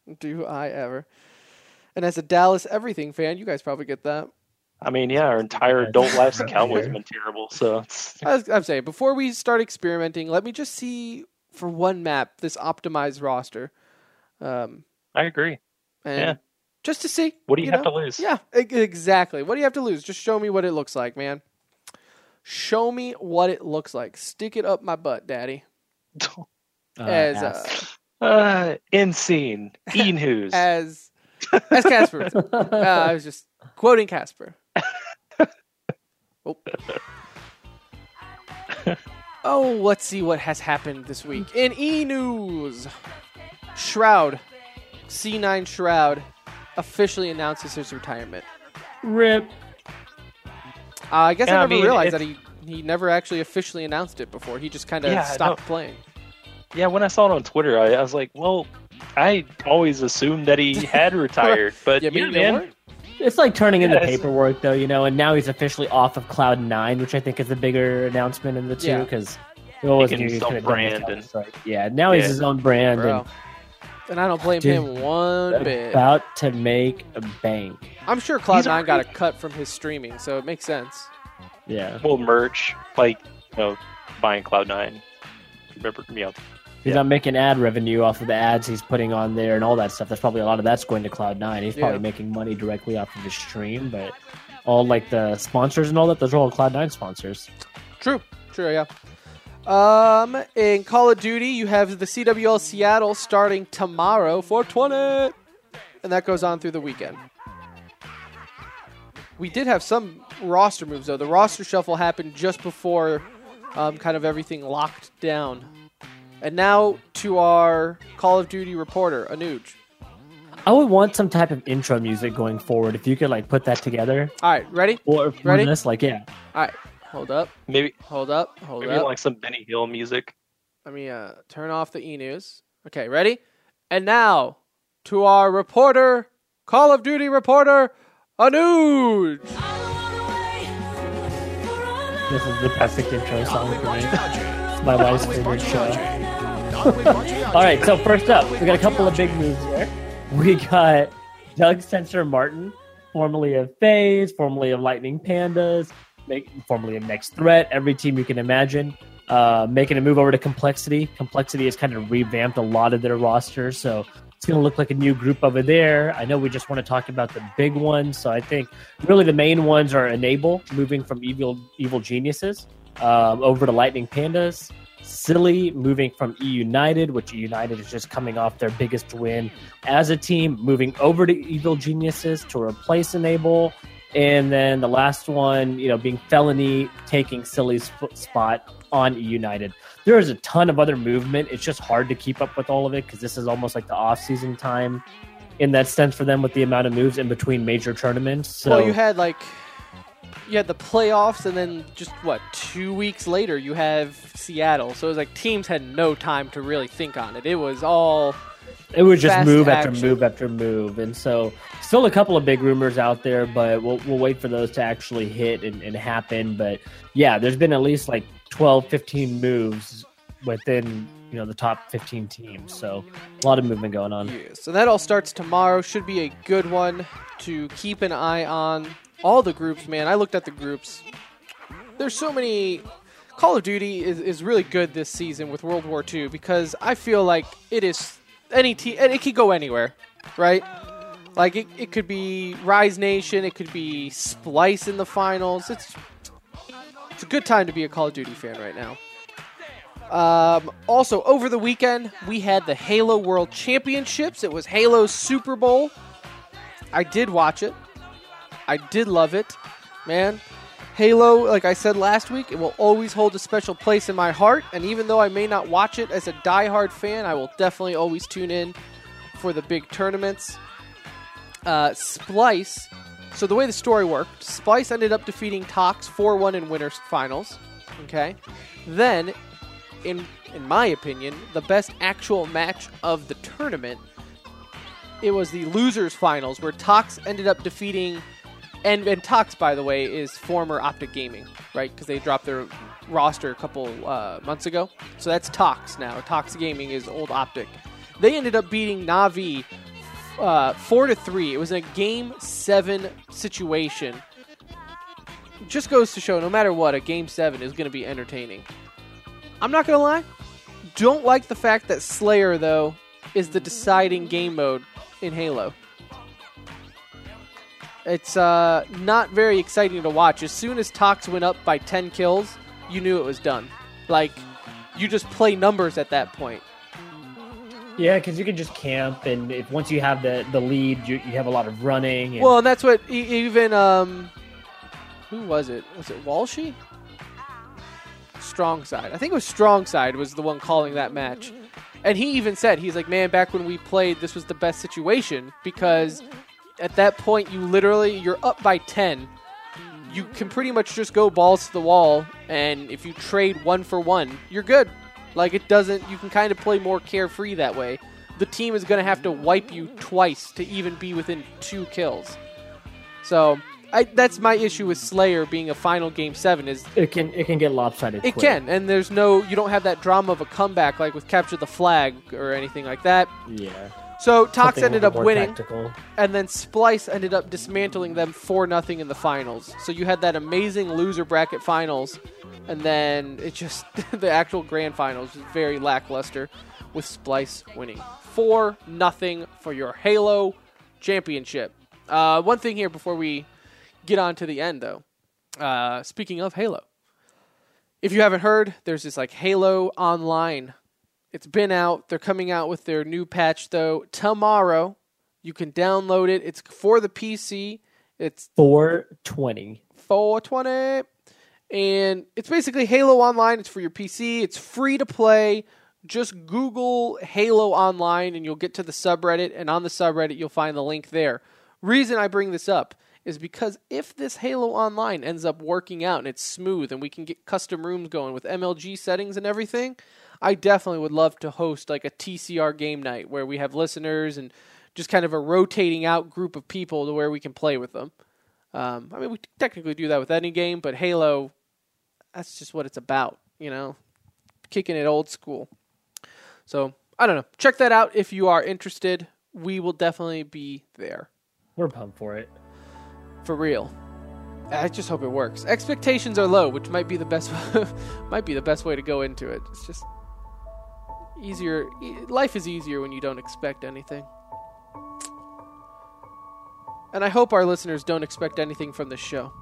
And as a Dallas everything fan, you guys probably get that. I mean, yeah, our entire adult lives in Cowboys have been terrible. So I'm saying, before we start experimenting, let me just see for one map this optimized roster. I agree. And just to see. What do you have to lose? Yeah, exactly. What do you have to lose? Just show me what it looks like, man. Show me what it looks like. Stick it up my butt, daddy. Insane. Ian Hughes. As Casper. I was just quoting Casper. Oh, let's see what has happened this week. In E-News, Shroud, C9 Shroud, officially announces his retirement. RIP. I guess I never realized that he never actually officially announced it before. He just kind of stopped playing. Yeah, when I saw it on Twitter, I was like, well, I always assumed that he had retired. But man. It's like turning in the paperwork, though, and now he's officially off of Cloud9, which I think is the bigger announcement in the two, because he can his own brand. Now he's his own brand. And I don't blame him one bit. About to make a bank. I'm sure Cloud9 got a cut from his streaming, so it makes sense. Yeah. Well, merch, buying Cloud9. Remember, He's not making ad revenue off of the ads he's putting on there and all that stuff. That's probably a lot of that's going to Cloud9. He's probably making money directly off of his stream, but all like the sponsors and all that, those are all Cloud9 sponsors. True, yeah. In Call of Duty, you have the CWL Seattle starting tomorrow, 4/20, and that goes on through the weekend. We did have some roster moves, though. The roster shuffle happened just before kind of everything locked down. And now to our Call of Duty reporter, Anuj. I would want some type of intro music going forward. If you could put that together. All right, ready? Ready? All right, hold up. Hold up. Like some Benny Hill music. Let me turn off the E-News. Okay, ready? And now to our reporter, Call of Duty reporter, Anuj! This is the perfect intro song for me. It's my wife's favorite show. All right, so first up, we got a couple of big moves here. We got Doug Sensor Martin, formerly of FaZe, formerly of Lightning Pandas, formerly of Next Threat, every team you can imagine, making a move over to Complexity. Complexity has kind of revamped a lot of their rosters, so it's going to look like a new group over there. I know we just want to talk about the big ones, so I think really the main ones are Enable, moving from Evil Geniuses over to Lightning Pandas. Silly moving from E United, which E United is just coming off their biggest win as a team, moving over to Evil Geniuses to replace Enable. And then the last one, being Felony, taking Silly's spot on E United. There is a ton of other movement. It's just hard to keep up with all of it because this is almost like the off-season time in that sense for them with the amount of moves in between major tournaments. So, well, you had the playoffs, and then just 2 weeks later you have Seattle. So it was like teams had no time to really think on it. It was just move after action. Move after move. And so still a couple of big rumors out there, but we'll wait for those to actually hit and happen. But yeah, there's been at least 12, 15 moves within the top 15 teams. So a lot of movement going on. Yeah, so that all starts tomorrow. Should be a good one to keep an eye on. All the groups, man. I looked at the groups. There's so many. Call of Duty is really good this season with World War II because I feel like it is any team, and it could go anywhere, right? Like it could be Rise Nation, it could be Splice in the finals. It's a good time to be a Call of Duty fan right now. Also, over the weekend, we had the Halo World Championships. It was Halo's Super Bowl. I did watch it. I did love it. Man, Halo, like I said last week, it will always hold a special place in my heart. And even though I may not watch it as a diehard fan, I will definitely always tune in for the big tournaments. Splice. So the way the story worked, Splice ended up defeating Tox 4-1 in winners finals. Okay. Then, in my opinion, the best actual match of the tournament, it was the losers finals where Tox ended up defeating. And Tox, by the way, is former Optic Gaming, right? Because they dropped their roster a couple months ago. So that's Tox now. Tox Gaming is old Optic. They ended up beating Na'Vi 4-3. It was a Game 7 situation. Just goes to show, no matter what, a Game 7 is going to be entertaining. I'm not going to lie. Don't like the fact that Slayer, though, is the deciding game mode in Halo. It's not very exciting to watch. As soon as Tox went up by 10 kills, you knew it was done. You just play numbers at that point. Yeah, because you can just camp, and once you have the lead, you have a lot of running. And well, and that's what even who was it? Was it Walshy? Strong Side. I think it was Strong Side was the one calling that match. And he even said, he's like, man, back when we played, this was the best situation because at that point, you're up by 10. You can pretty much just go balls to the wall, and if you trade 1 for 1, you're good. You can kind of play more carefree that way. The team is going to have to wipe you twice to even be within 2 kills. So, that's my issue with Slayer being a final Game 7 is it can get lopsided. It can, and you don't have that drama of a comeback like with Capture the Flag or anything like that. Yeah. So Tox ended up winning, tactical. And then Splice ended up dismantling them 4-0 in the finals. So you had that amazing loser bracket finals, and then it just the actual grand finals was very lackluster with Splice winning 4-0 for your Halo championship. One thing here before we get on to the end, though. Speaking of Halo, if you haven't heard, there's this Halo Online. It's been out. They're coming out with their new patch, though, tomorrow. You can download it. It's for the PC. It's 420. And it's basically Halo Online. It's for your PC. It's free to play. Just Google Halo Online, and you'll get to the subreddit. And on the subreddit, you'll find the link there. Reason I bring this up is because if this Halo Online ends up working out and it's smooth and we can get custom rooms going with MLG settings and everything, I definitely would love to host a TCR game night where we have listeners and just kind of a rotating out group of people to where we can play with them. I mean, we technically do that with any game, but Halo, that's just what it's about, you know, kicking it old school. So, I don't know. Check that out if you are interested. We will definitely be there. We're pumped for it. For real. I just hope it works. Expectations are low, which might be the best way to go into it. It's just easier. Life is easier when you don't expect anything. And I hope our listeners don't expect anything from this show.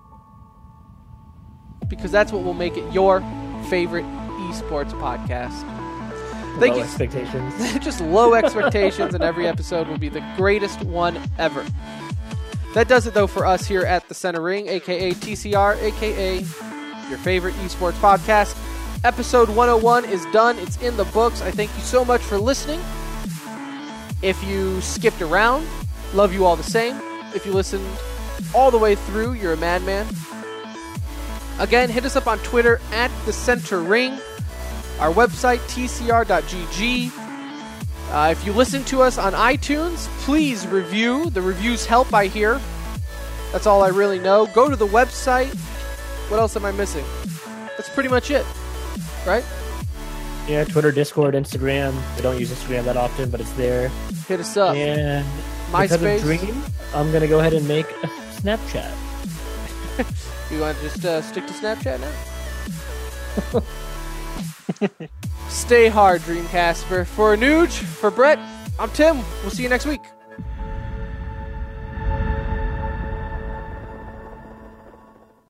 Because that's what will make it your favorite esports podcast. Thank Low you. Expectations. Just low expectations, and every episode will be the greatest one ever. That does it, though, for us here at the Center Ring, a.k.a. TCR, a.k.a. your favorite esports podcast. Episode 101 is done. It's in the books. I thank you so much for listening. If you skipped around, love you all the same. If you listened all the way through, you're a madman. Again, hit us up on Twitter at the Center Ring. Our website, tcr.gg. If you listen to us on iTunes, please review. The reviews help, I hear. That's all I really know. Go to the website. What else am I missing? That's pretty much it, right? Yeah, Twitter, Discord, Instagram. We don't use Instagram that often, but it's there. Hit us up. And MySpace. because of Dream, I'm going to go ahead and make a Snapchat. You want to just stick to Snapchat now? Stay hard, Dreamcasper. For Anuj, for Brett, I'm Tim. We'll see you next week.